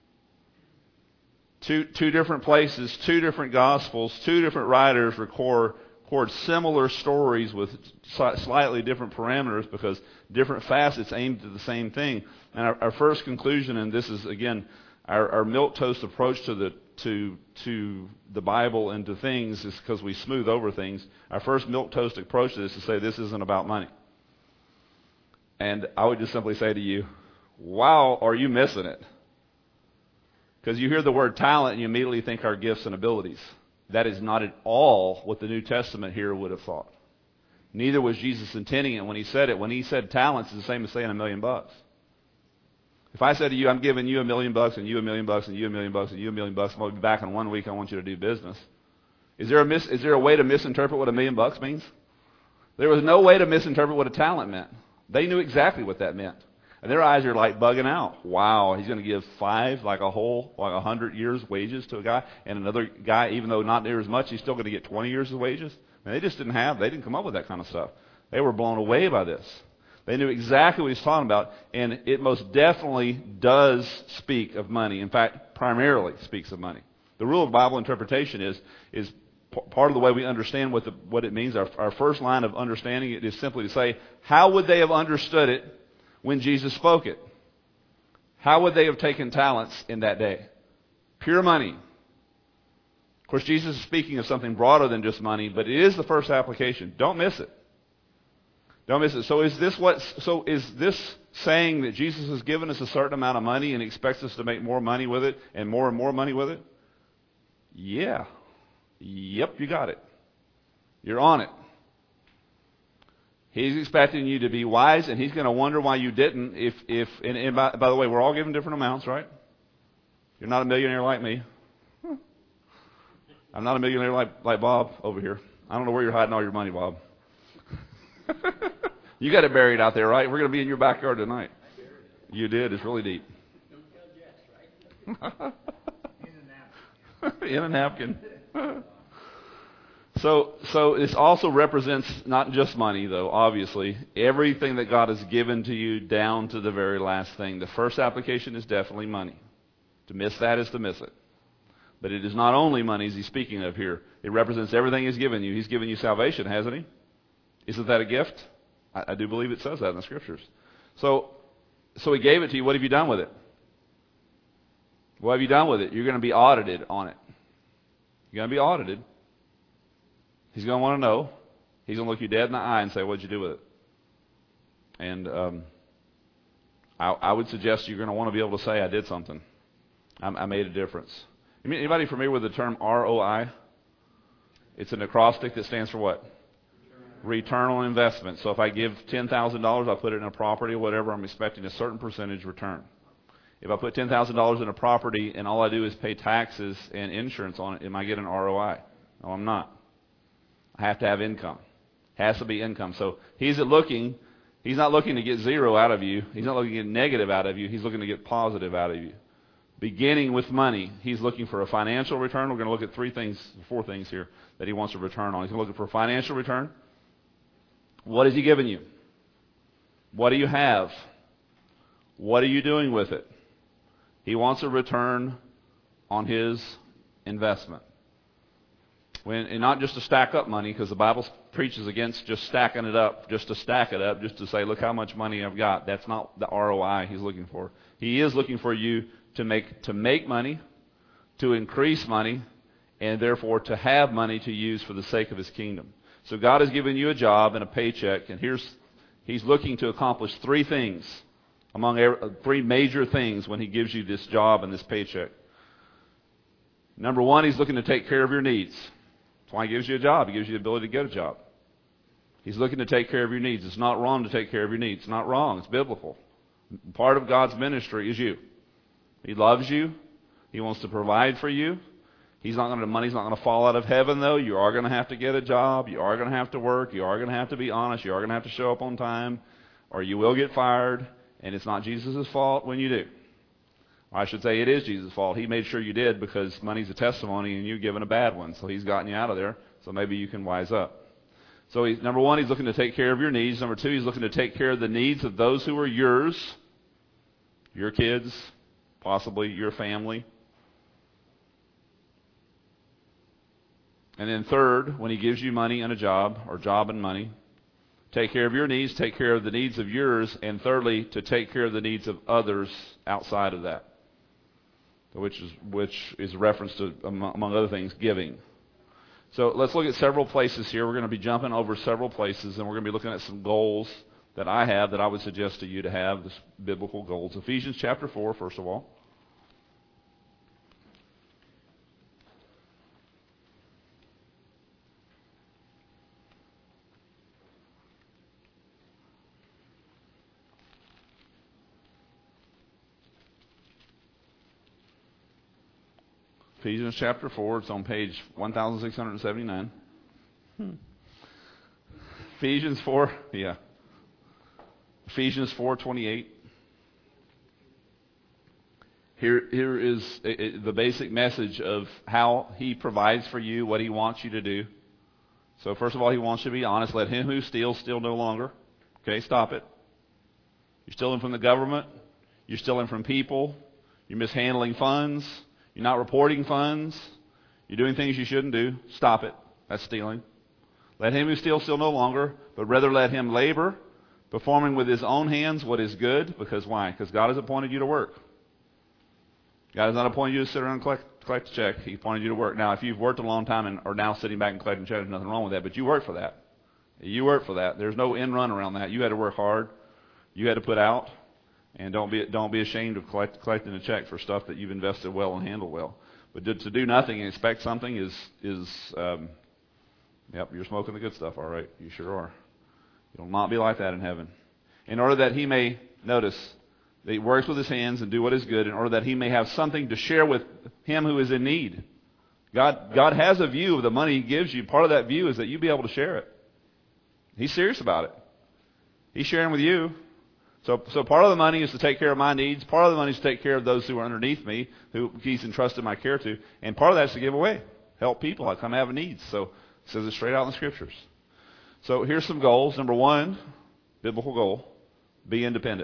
Speaker 1: Two two different places, two different gospels, two different writers record. record similar stories with slightly different parameters because different facets aimed at the same thing. And our, our first conclusion, and this is again our, our milquetoast approach to the to to the Bible and to things, is because we smooth over things. Our first milquetoast approach to this is to say this isn't about money. And I would just simply say to you, wow, are you missing it? Because you hear the word talent and you immediately think our gifts and abilities. That is not at all what the New Testament here would have thought. Neither was Jesus intending it when he said it. When he said talents, it's the same as saying a million bucks. If I said to you, I'm giving you a million bucks and you a million bucks and you a million bucks and you a million bucks, and I'll be back in one week, I want you to do business. Is there a mis- is there a way to misinterpret what a million bucks means? There was no way to misinterpret what a talent meant. They knew exactly what that meant. And their eyes are like bugging out. Wow, he's going to give five, like a whole, like a hundred years wages to a guy, and another guy, even though not near as much, he's still going to get twenty years of wages. And they just didn't have, they didn't come up with that kind of stuff. They were blown away by this. They knew exactly what he's talking about, and it most definitely does speak of money. In fact, primarily speaks of money. The rule of Bible interpretation is is p- part of the way we understand what the, what it means. Our, our first line of understanding it is simply to say, how would they have understood it when Jesus spoke it? How would they have taken talents in that day? Pure money. Of course, Jesus is speaking of something broader than just money, but it is the first application. Don't miss it. Don't miss it. So is this what? So is this saying that Jesus has given us a certain amount of money and expects us to make more money with it and more and more money with it? Yeah. Yep, you got it. You're on it. He's expecting you to be wise, and he's going to wonder why you didn't. If if and, and by, by the way, we're all given different amounts, right? You're not a millionaire like me. I'm not a millionaire like like Bob over here. I don't know where you're hiding all your money, Bob. You got it buried out there, right? We're going to be in your backyard tonight. You did. It's really deep. Don't tell Jess, right? In a napkin. So, so this also represents not just money, though, obviously. Everything that God has given to you down to the very last thing. The first application is definitely money. To miss that is to miss it. But it is not only money he's speaking of here. It represents everything he's given you. He's given you salvation, hasn't he? Isn't that a gift? I, I do believe it says that in the Scriptures. So, so he gave it to you. What have you done with it? What have you done with it? You're going to be audited on it. You're going to be audited. He's going to want to know. He's going to look you dead in the eye and say, what'd you do with it? And um, I, I would suggest you're going to want to be able to say, I did something. I, I made a difference. Anybody familiar with the term R O I? It's an acrostic that stands for what? Return on investment. So if I give ten thousand dollars, I put it in a property or whatever, I'm expecting a certain percentage return. If I put ten thousand dollars in a property and all I do is pay taxes and insurance on it, am I getting an R O I? No, I'm not. I have to have income. Has to be income. So he's looking, he's not looking to get zero out of you. He's not looking to get negative out of you. He's looking to get positive out of you. Beginning with money, he's looking for a financial return. We're going to look at three things, four things here that he wants a return on. He's looking for a financial return. What has he given you? What do you have? What are you doing with it? He wants a return on his investment. When, and not just to stack up money, because the Bible preaches against just stacking it up, just to stack it up, just to say, look how much money I've got. That's not the R O I he's looking for. He is looking for you to make to make money, to increase money, and therefore to have money to use for the sake of his kingdom. So God has given you a job and a paycheck, and here's he's looking to accomplish three things, among every, three major things when he gives you this job and this paycheck. Number one, he's looking to take care of your needs. That's why he gives you a job. He gives you the ability to get a job. He's looking to take care of your needs. It's not wrong to take care of your needs. It's not wrong. It's biblical. Part of God's ministry is you. He loves you. He wants to provide for you. He's not going to, money's not going to fall out of heaven, though. You are going to have to get a job. You are going to have to work. You are going to have to be honest. You are going to have to show up on time, or you will get fired. And it's not Jesus' fault when you do. I should say it is Jesus' fault. He made sure you did because money's a testimony and you've given a bad one. So he's gotten you out of there. So maybe you can wise up. So he's, number one, he's looking to take care of your needs. Number two, he's looking to take care of the needs of those who are yours, your kids, possibly your family. And then third, when he gives you money and a job, or job and money, take care of your needs, take care of the needs of yours, and thirdly, to take care of the needs of others outside of that. Which is which is a reference to, among other things, giving. So let's look at several places here. We're going to be jumping over several places, and we're going to be looking at some goals that I have that I would suggest to you to have, this biblical goals. Ephesians chapter four, first of all. Ephesians chapter four. It's on page one thousand six hundred seventy-nine. Hmm. Ephesians four, yeah. Ephesians four twenty-eight. Here, here is the basic message of how He provides for you, what He wants you to do. So first of all, He wants you to be honest. Let him who steals steal no longer. Okay, stop it. You're stealing from the government. You're stealing from people. You're mishandling funds. You're not reporting funds. You're doing things you shouldn't do. Stop it. That's stealing. Let him who steals steal no longer, but rather let him labor, performing with his own hands what is good. Because why? Because God has appointed you to work. God has not appointed you to sit around and collect, collect a check. He appointed you to work. Now, if you've worked a long time and are now sitting back and collecting checks, there's nothing wrong with that. But you work for that. You work for that. There's no end run around that. You had to work hard. You had to put out. And don't be don't be ashamed of collect, collecting a check for stuff that you've invested well and handled well. But to, to do nothing and expect something is is um, yep, you're smoking the good stuff. All right, you sure are. You'll not be like that in heaven. In order that he may notice that he works with his hands and do what is good, in order that he may have something to share with him who is in need. God God has a view of the money He gives you. Part of that view is that you be able to share it. He's serious about it. He's sharing with you. So, so part of the money is to take care of my needs. Part of the money is to take care of those who are underneath me, who He's entrusted my care to. And part of that is to give away, help people. I come having needs. So it says it straight out in the Scriptures. So here's some goals. Number one, biblical goal, be independent.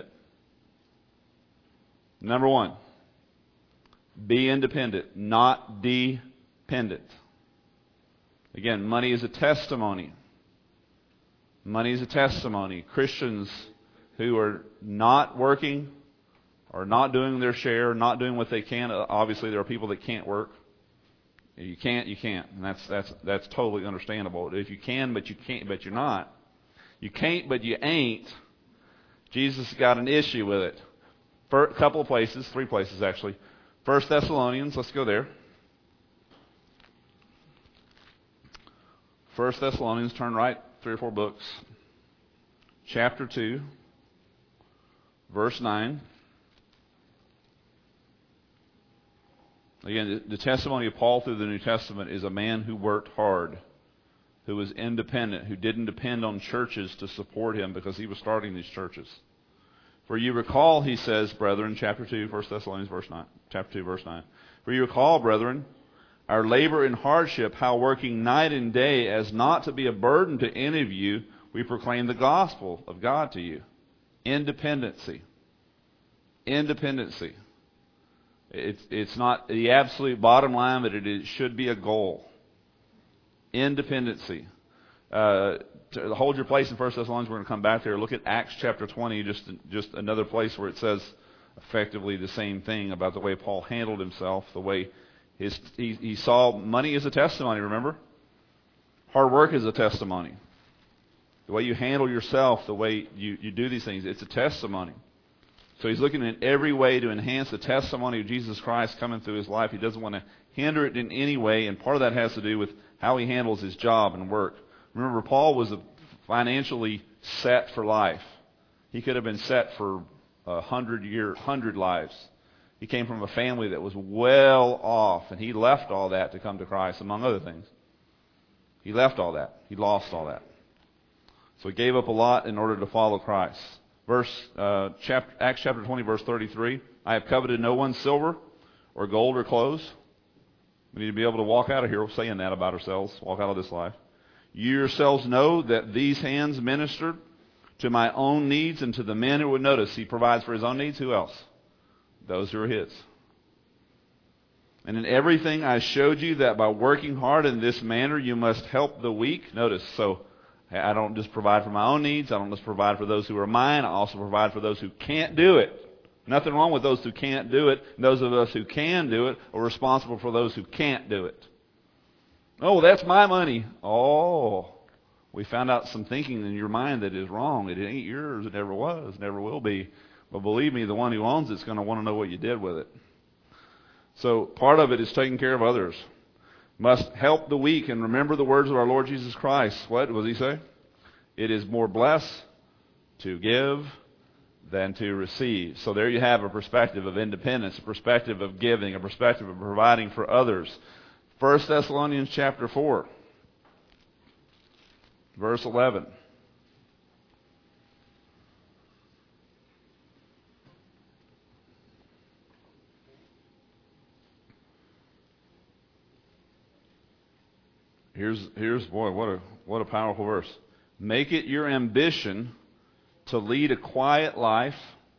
Speaker 1: Number one, be independent, not dependent. Again, money is a testimony. Money is a testimony. Christians who are not working or not doing their share, not doing what they can. Obviously, there are people that can't work. You can't, you can't. And that's that's that's totally understandable. If you can, but you can't, but you're not. You can't, but you ain't. Jesus got an issue with it. For a couple of places, three places actually. First Thessalonians, let's go there. First Thessalonians, turn right three or four books. Chapter two. Verse nine. Again, the, the testimony of Paul through the New Testament is a man who worked hard, who was independent, who didn't depend on churches to support him because he was starting these churches. For you recall, he says, brethren, chapter two, First Thessalonians, verse nine, chapter two, verse nine. For you recall, brethren, our labor and hardship, how working night and day as not to be a burden to any of you, we proclaim the gospel of God to you. Independency. Independency. It's, it's not the absolute bottom line, but it is, should be a goal. Independency. Uh, to hold your place in First Thessalonians, we're going to come back there. Look at Acts chapter twenty, just, just another place where it says effectively the same thing about the way Paul handled himself, the way his, he, he saw money as a testimony, remember? Hard work is a testimony. The way you handle yourself, the way you, you do these things, it's a testimony. So he's looking at every way to enhance the testimony of Jesus Christ coming through his life. He doesn't want to hinder it in any way, and part of that has to do with how he handles his job and work. Remember, Paul was financially set for life. He could have been set for a hundred year, hundred lives. He came from a family that was well off, and he left all that to come to Christ, among other things. He left all that. He lost all that. So he gave up a lot in order to follow Christ. Verse uh, chapter, Acts chapter twenty, verse thirty-three. I have coveted no one's silver or gold or clothes. We need to be able to walk out of here saying that about ourselves. Walk out of this life. You yourselves know that these hands ministered to my own needs and to the men who would notice. He provides for his own needs. Who else? Those who are his. And in everything I showed you that by working hard in this manner you must help the weak. Notice, so I don't just provide for my own needs. I don't just provide for those who are mine. I also provide for those who can't do it. Nothing wrong with those who can't do it. Those of us who can do it are responsible for those who can't do it. Oh, well, that's my money. Oh, we found out some thinking in your mind that is wrong. It ain't yours. It never was. Never will be. But believe me, the one who owns it's going to want to know what you did with it. So part of it is taking care of others. Must help the weak, and remember the words of our Lord Jesus Christ. What does he say? It is more blessed to give than to receive. So there you have a perspective of independence, a perspective of giving, a perspective of providing for others. First Thessalonians chapter four, verse eleven. Here's, here's boy, what a, what a powerful verse. Make it your ambition to lead a quiet life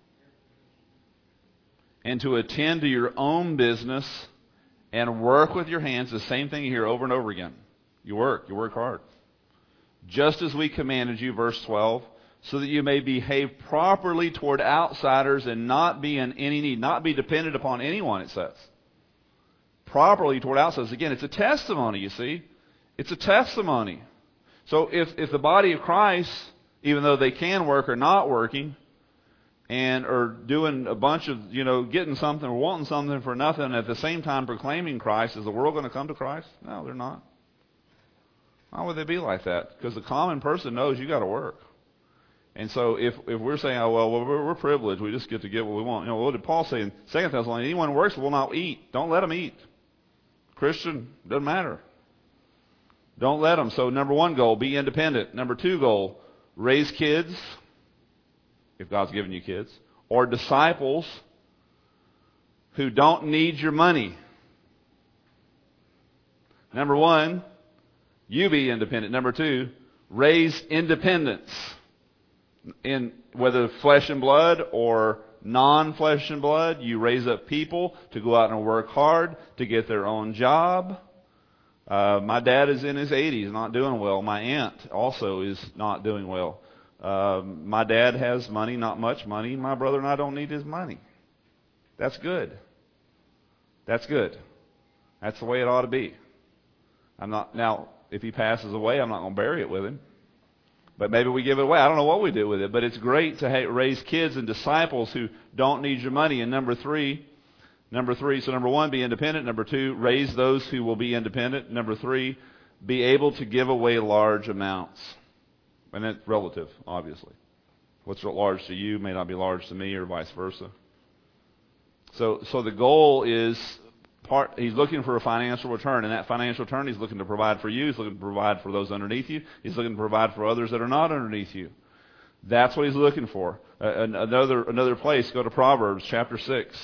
Speaker 1: and to attend to your own business and work with your hands. The same thing you hear over and over again. You work, you work hard. Just as we commanded you, verse twelve, so that you may behave properly toward outsiders and not be in any need, not be dependent upon anyone, it says. Properly toward outsiders. Again, it's a testimony, you see. It's a testimony. So if, if the body of Christ, even though they can work, are not working, and are doing a bunch of, you know, getting something or wanting something for nothing, and at the same time proclaiming Christ, is the world going to come to Christ? No, they're not. Why would they be like that? Because the common person knows you got to work. And so if if we're saying, oh, well, we're, we're privileged, we just get to get what we want. You know, what did Paul say in Second Thessalonians? Anyone who works will not eat. Don't let them eat. Christian, doesn't matter. Don't let them. So number one goal, be independent. Number two goal, raise kids, if God's given you kids, or disciples who don't need your money. Number one, you be independent. Number two, raise independence. In whether flesh and blood or non-flesh and blood, you raise up people to go out and work hard to get their own job. Uh, my dad is in his eighties, not doing well. My aunt also is not doing well. Uh, my dad has money, not much money. My brother and I don't need his money. That's good. That's good. That's the way it ought to be. I'm not now. If he passes away, I'm not going to bury it with him. But maybe we give it away. I don't know what we do with it. But it's great to ha- raise kids and disciples who don't need your money. And number three. Number three, so number one, be independent. Number two, raise those who will be independent. Number three, be able to give away large amounts. And it's relative, obviously. What's large to you may not be large to me, or vice versa. So so the goal is, part. he's looking for a financial return. And that financial return, he's looking to provide for you. He's looking to provide for those underneath you. He's looking to provide for others that are not underneath you. That's what he's looking for. Uh, another, another place, go to Proverbs chapter six.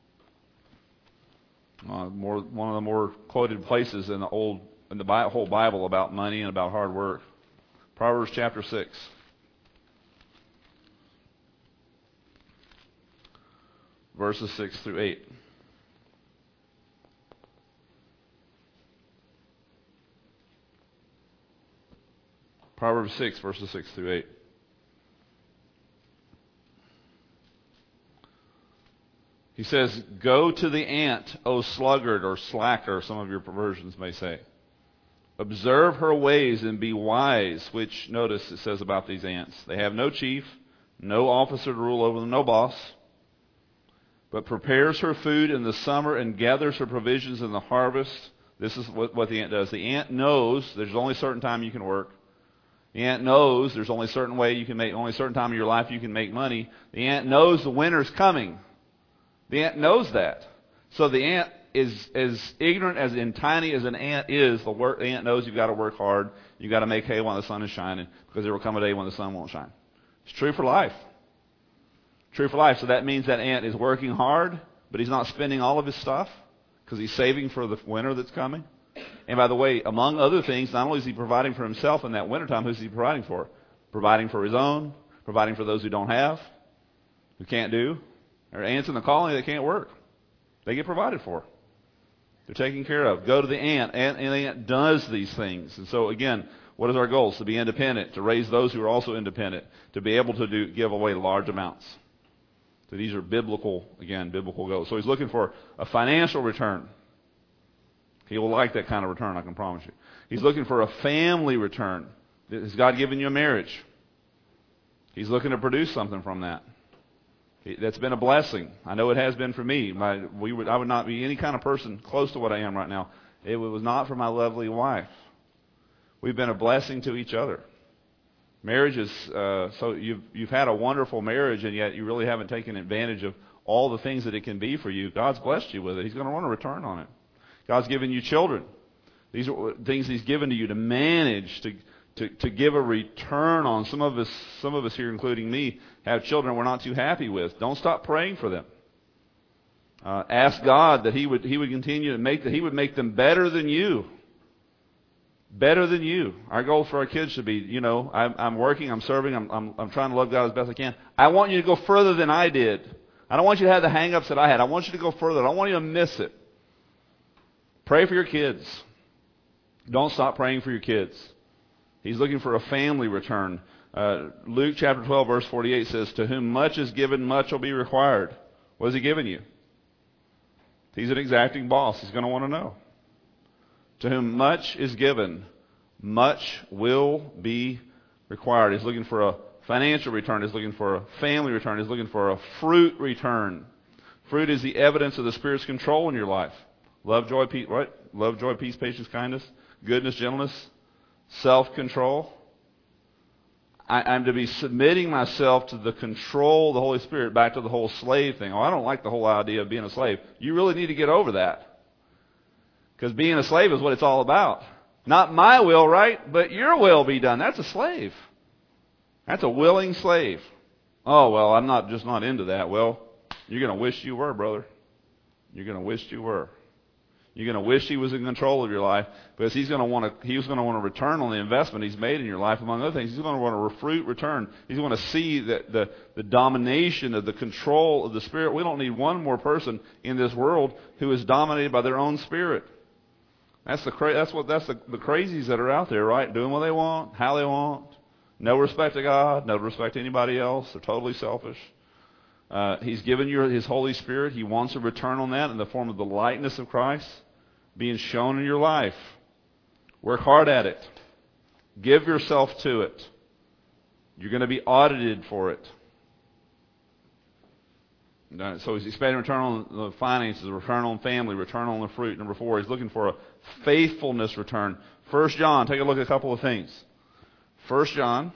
Speaker 1: Uh, more one of the more quoted places in the old in the Bi- whole Bible about money and about hard work. Proverbs chapter six, verses six through eight. Proverbs six, verses six through eight. He says, "Go to the ant, O sluggard," or slacker, some of your versions may say. "Observe her ways and be wise," which, notice it says about these ants. They have no chief, no officer to rule over them, no boss, but prepares her food in the summer and gathers her provisions in the harvest. This is what, what the ant does. The ant knows there's only a certain time you can work. The ant knows there's only a certain way you can make, only a certain time of your life you can make money. The ant knows the winter's coming. The ant knows that. So the ant is as ignorant as and tiny as an ant is. The, work, the ant knows you've got to work hard. You've got to make hay while the sun is shining, because there will come a day when the sun won't shine. It's true for life. True for life. So that means that ant is working hard, but he's not spending all of his stuff because he's saving for the winter that's coming. And by the way, among other things, not only is he providing for himself in that wintertime, who's he providing for? Providing for his own, providing for those who don't have, who can't do. There are ants in the colony that can't work. They get provided for. They're taken care of. Go to the ant. And, and the ant does these things. And so again, what is our goal? To be independent, to raise those who are also independent, to be able to do, give away large amounts. So these are biblical, again, biblical goals. So he's looking for a financial return. He will like that kind of return, I can promise you. He's looking for a family return. Has God given you a marriage? He's looking to produce something from that. That's been a blessing. I know it has been for me. My, we would, I would not be any kind of person close to what I am right now. It was not for my lovely wife. We've been a blessing to each other. Marriage is, uh, so you've, you've had a wonderful marriage, and yet you really haven't taken advantage of all the things that it can be for you. God's blessed you with it. He's going to want a return on it. God's given you children. These are things He's given to you to manage, to, to, to give a return on. Some of us, some of us here, including me, have children we're not too happy with. Don't stop praying for them. Uh, ask God that He would, He would continue to make, that He would make them better than you. Better than you. Our goal for our kids should be, you know, I'm, I'm working, I'm serving, I'm, I'm, I'm trying to love God as best I can. I want you to go further than I did. I don't want you to have the hang-ups that I had. I want you to go further. I don't want you to miss it. Pray for your kids. Don't stop praying for your kids. He's looking for a family return. Uh, Luke chapter twelve, verse forty-eight says, "To whom much is given, much will be required." What has He given you? He's an exacting boss. He's going to want to know. To whom much is given, much will be required. He's looking for a financial return. He's looking for a family return. He's looking for a fruit return. Fruit is the evidence of the Spirit's control in your life. Love, joy, peace, what? Love, joy, peace, patience, kindness, goodness, gentleness, self-control. I, I'm to be submitting myself to the control of the Holy Spirit, back to the whole slave thing. Oh, I don't like the whole idea of being a slave. You really need to get over that. Because being a slave is what it's all about. Not my will, right? But your will be done. That's a slave. That's a willing slave. Oh, well, I'm not just not into that. Well, you're going to wish you were, brother. You're going to wish you were. You're going to wish He was in control of your life, because He's going to want to. He's going to want to return on the investment He's made in your life. Among other things, He's going to want to fruit return. He's going to see the, the the domination of the control of the Spirit. We don't need one more person in this world who is dominated by their own spirit. That's the cra- that's what that's the, the crazies that are out there, right? Doing what they want, how they want, no respect to God, no respect to anybody else. They're totally selfish. Uh, he's given you His Holy Spirit. He wants a return on that in the form of the likeness of Christ being shown in your life. Work hard at it. Give yourself to it. You're going to be audited for it. So he's expecting return on the finances, return on family, return on the fruit. Number four, he's looking for a faithfulness return. First John, take a look at a couple of things. First John,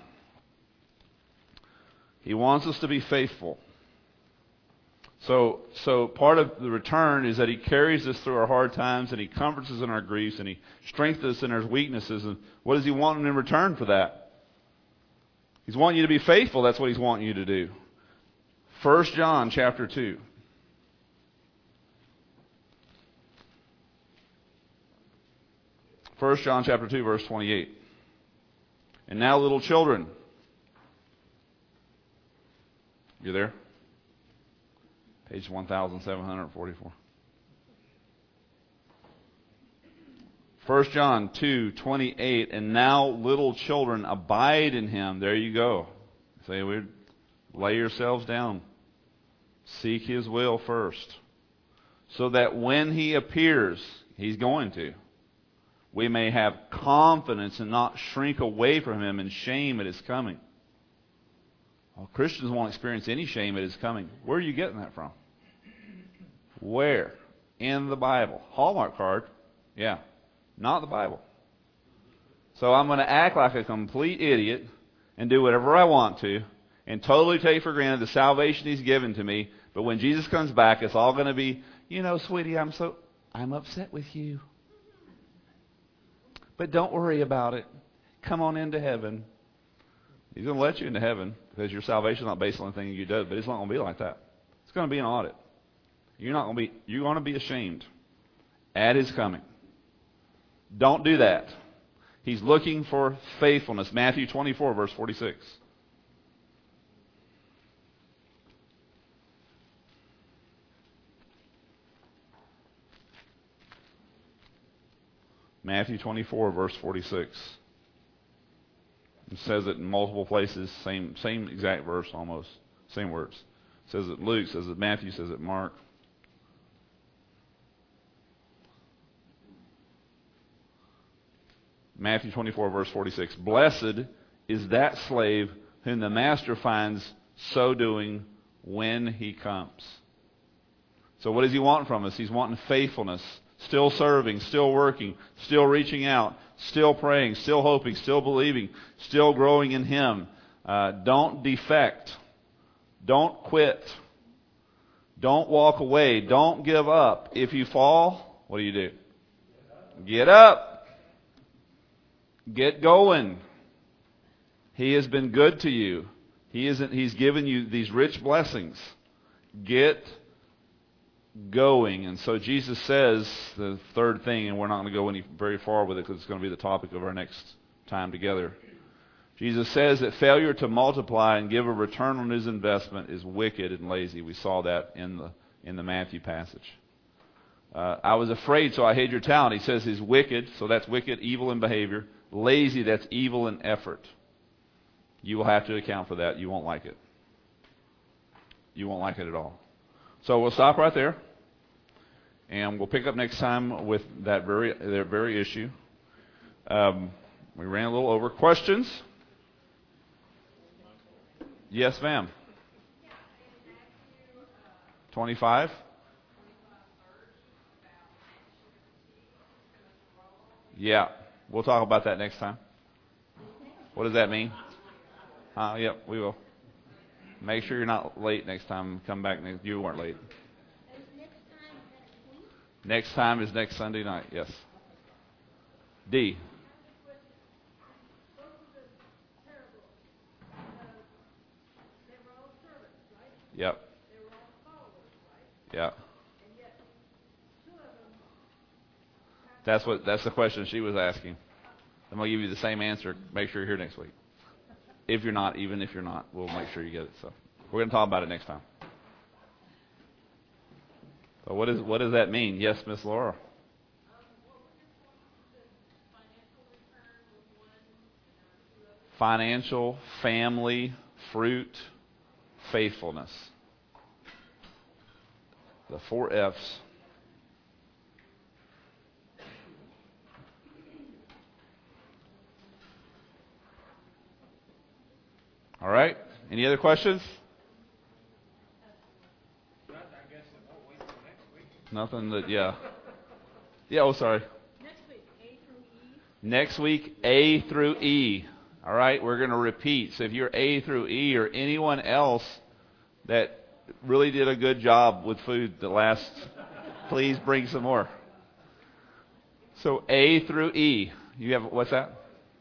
Speaker 1: he wants us to be faithful. So, so part of the return is that He carries us through our hard times, and He comforts us in our griefs, and He strengthens us in our weaknesses. And what does He want in return for that? He's wanting you to be faithful. That's what He's wanting you to do. First John chapter two. First John chapter two, verse twenty-eight. And now, little children. You there? Page one thousand seven hundred forty-four. First John two, twenty-eight. And now, little children, abide in Him. There you go. Say, we lay yourselves down. Seek His will first, so that when He appears, He's going to, we may have confidence and not shrink away from Him in shame at His coming. Well, Christians won't experience any shame at His coming. Where are you getting that from? Where? In the Bible. Hallmark card. Yeah. Not the Bible. So I'm going to act like a complete idiot and do whatever I want to and totally take for granted the salvation He's given to me. But when Jesus comes back, it's all going to be, you know, sweetie, I'm so, I'm upset with you. But don't worry about it. Come on into heaven. He's going to let you into heaven because your salvation is not based on anything you do, but it's not going to be like that. It's going to be an audit. You're not going to be, you're going to be ashamed at His coming. Don't do that. He's looking for faithfulness. Matthew twenty-four, verse forty-six. Matthew twenty-four, verse forty-six. It says it in multiple places, same same exact verse almost, same words. It says it Luke, says it Matthew, says it Mark. Matthew twenty-four, verse forty-six. Blessed is that slave whom the master finds so doing when he comes. So what does he want from us? He's wanting faithfulness. still serving, still working, still reaching out, still praying, still hoping, still believing, still growing in Him. Uh, don't defect. Don't quit. Don't walk away. Don't give up. If you fall, what do you do? Get up. Get going. He has been good to you. He isn't, He's given you these rich blessings. Get going. And so Jesus says the third thing, and we're not going to go any very far with it because it's going to be the topic of our next time together. Jesus says that failure to multiply and give a return on his investment is wicked and lazy. We saw that in the in the Matthew passage. Uh, I was afraid, so I hid your talent. He says he's wicked, so that's wicked, evil in behavior. Lazy, that's evil in effort. You will have to account for that. You won't like it. You won't like it at all. So we'll stop right there, and we'll pick up next time with that very that very issue. Um, we ran a little over. Questions? Yes, ma'am. twenty-five? Yeah. We'll talk about that next time. What does that mean? Uh, yep, we will. Make sure you're not late next time. Come back next. You weren't late. Next time is next Sunday night. Yes. D. Yep. Yeah. That's what. That's the question she was asking. I'm going to give you the same answer. Make sure you're here next week. If you're not, even if you're not, we'll make sure you get it. So we're going to talk about it next time. So what is what does that mean? Yes, Miss Laura. Financial, family, fruit, faithfulness. The four F's. All right. Any other questions? Nothing that, yeah. Yeah, oh, sorry.
Speaker 2: Next week, A through E.
Speaker 1: Next week, A through E. All right, we're going to repeat. So if you're A through E or anyone else that really did a good job with food the last, please bring some more. So A through E. You have, what's that?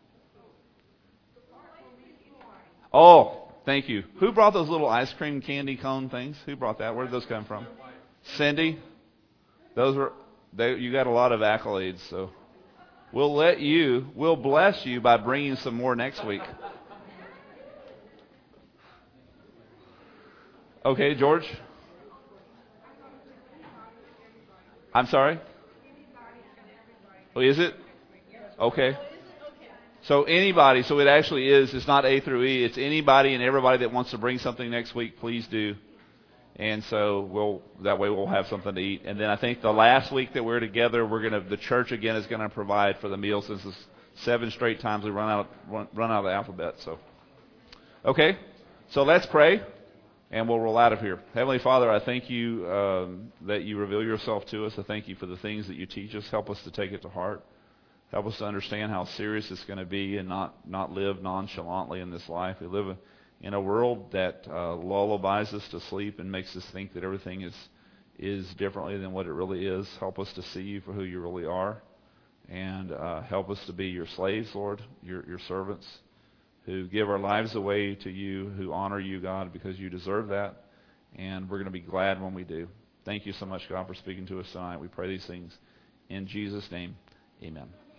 Speaker 1: Oh, thank you. Who brought those little ice cream candy cone things? Who brought that? Where did those come from? Cindy? Those were, they, you got a lot of accolades, so we'll let you, we'll bless you by bringing some more next week. Okay, George? I'm sorry? Oh, is it? Okay. So anybody, so it actually is, it's not A through E, it's anybody and everybody that wants to bring something next week, please do. And so we'll, that way we'll have something to eat. And then I think the last week that we're together, we're going to, the church again is going to provide for the meal since it's seven straight times we run out, run, run out of the alphabet. So, okay, so let's pray and we'll roll out of here. Heavenly Father, I thank you um, that you reveal yourself to us. I thank you for the things that you teach us. Help us to take it to heart. Help us to understand how serious it's going to be and not, not live nonchalantly in this life. We live in a world that uh, lullabies us to sleep and makes us think that everything is is differently than what it really is. Help us to see you for who you really are. And uh, help us to be your slaves, Lord, your, your servants, who give our lives away to you, who honor you, God, because you deserve that. And we're going to be glad when we do. Thank you so much, God, for speaking to us tonight. We pray these things in Jesus' name. Amen.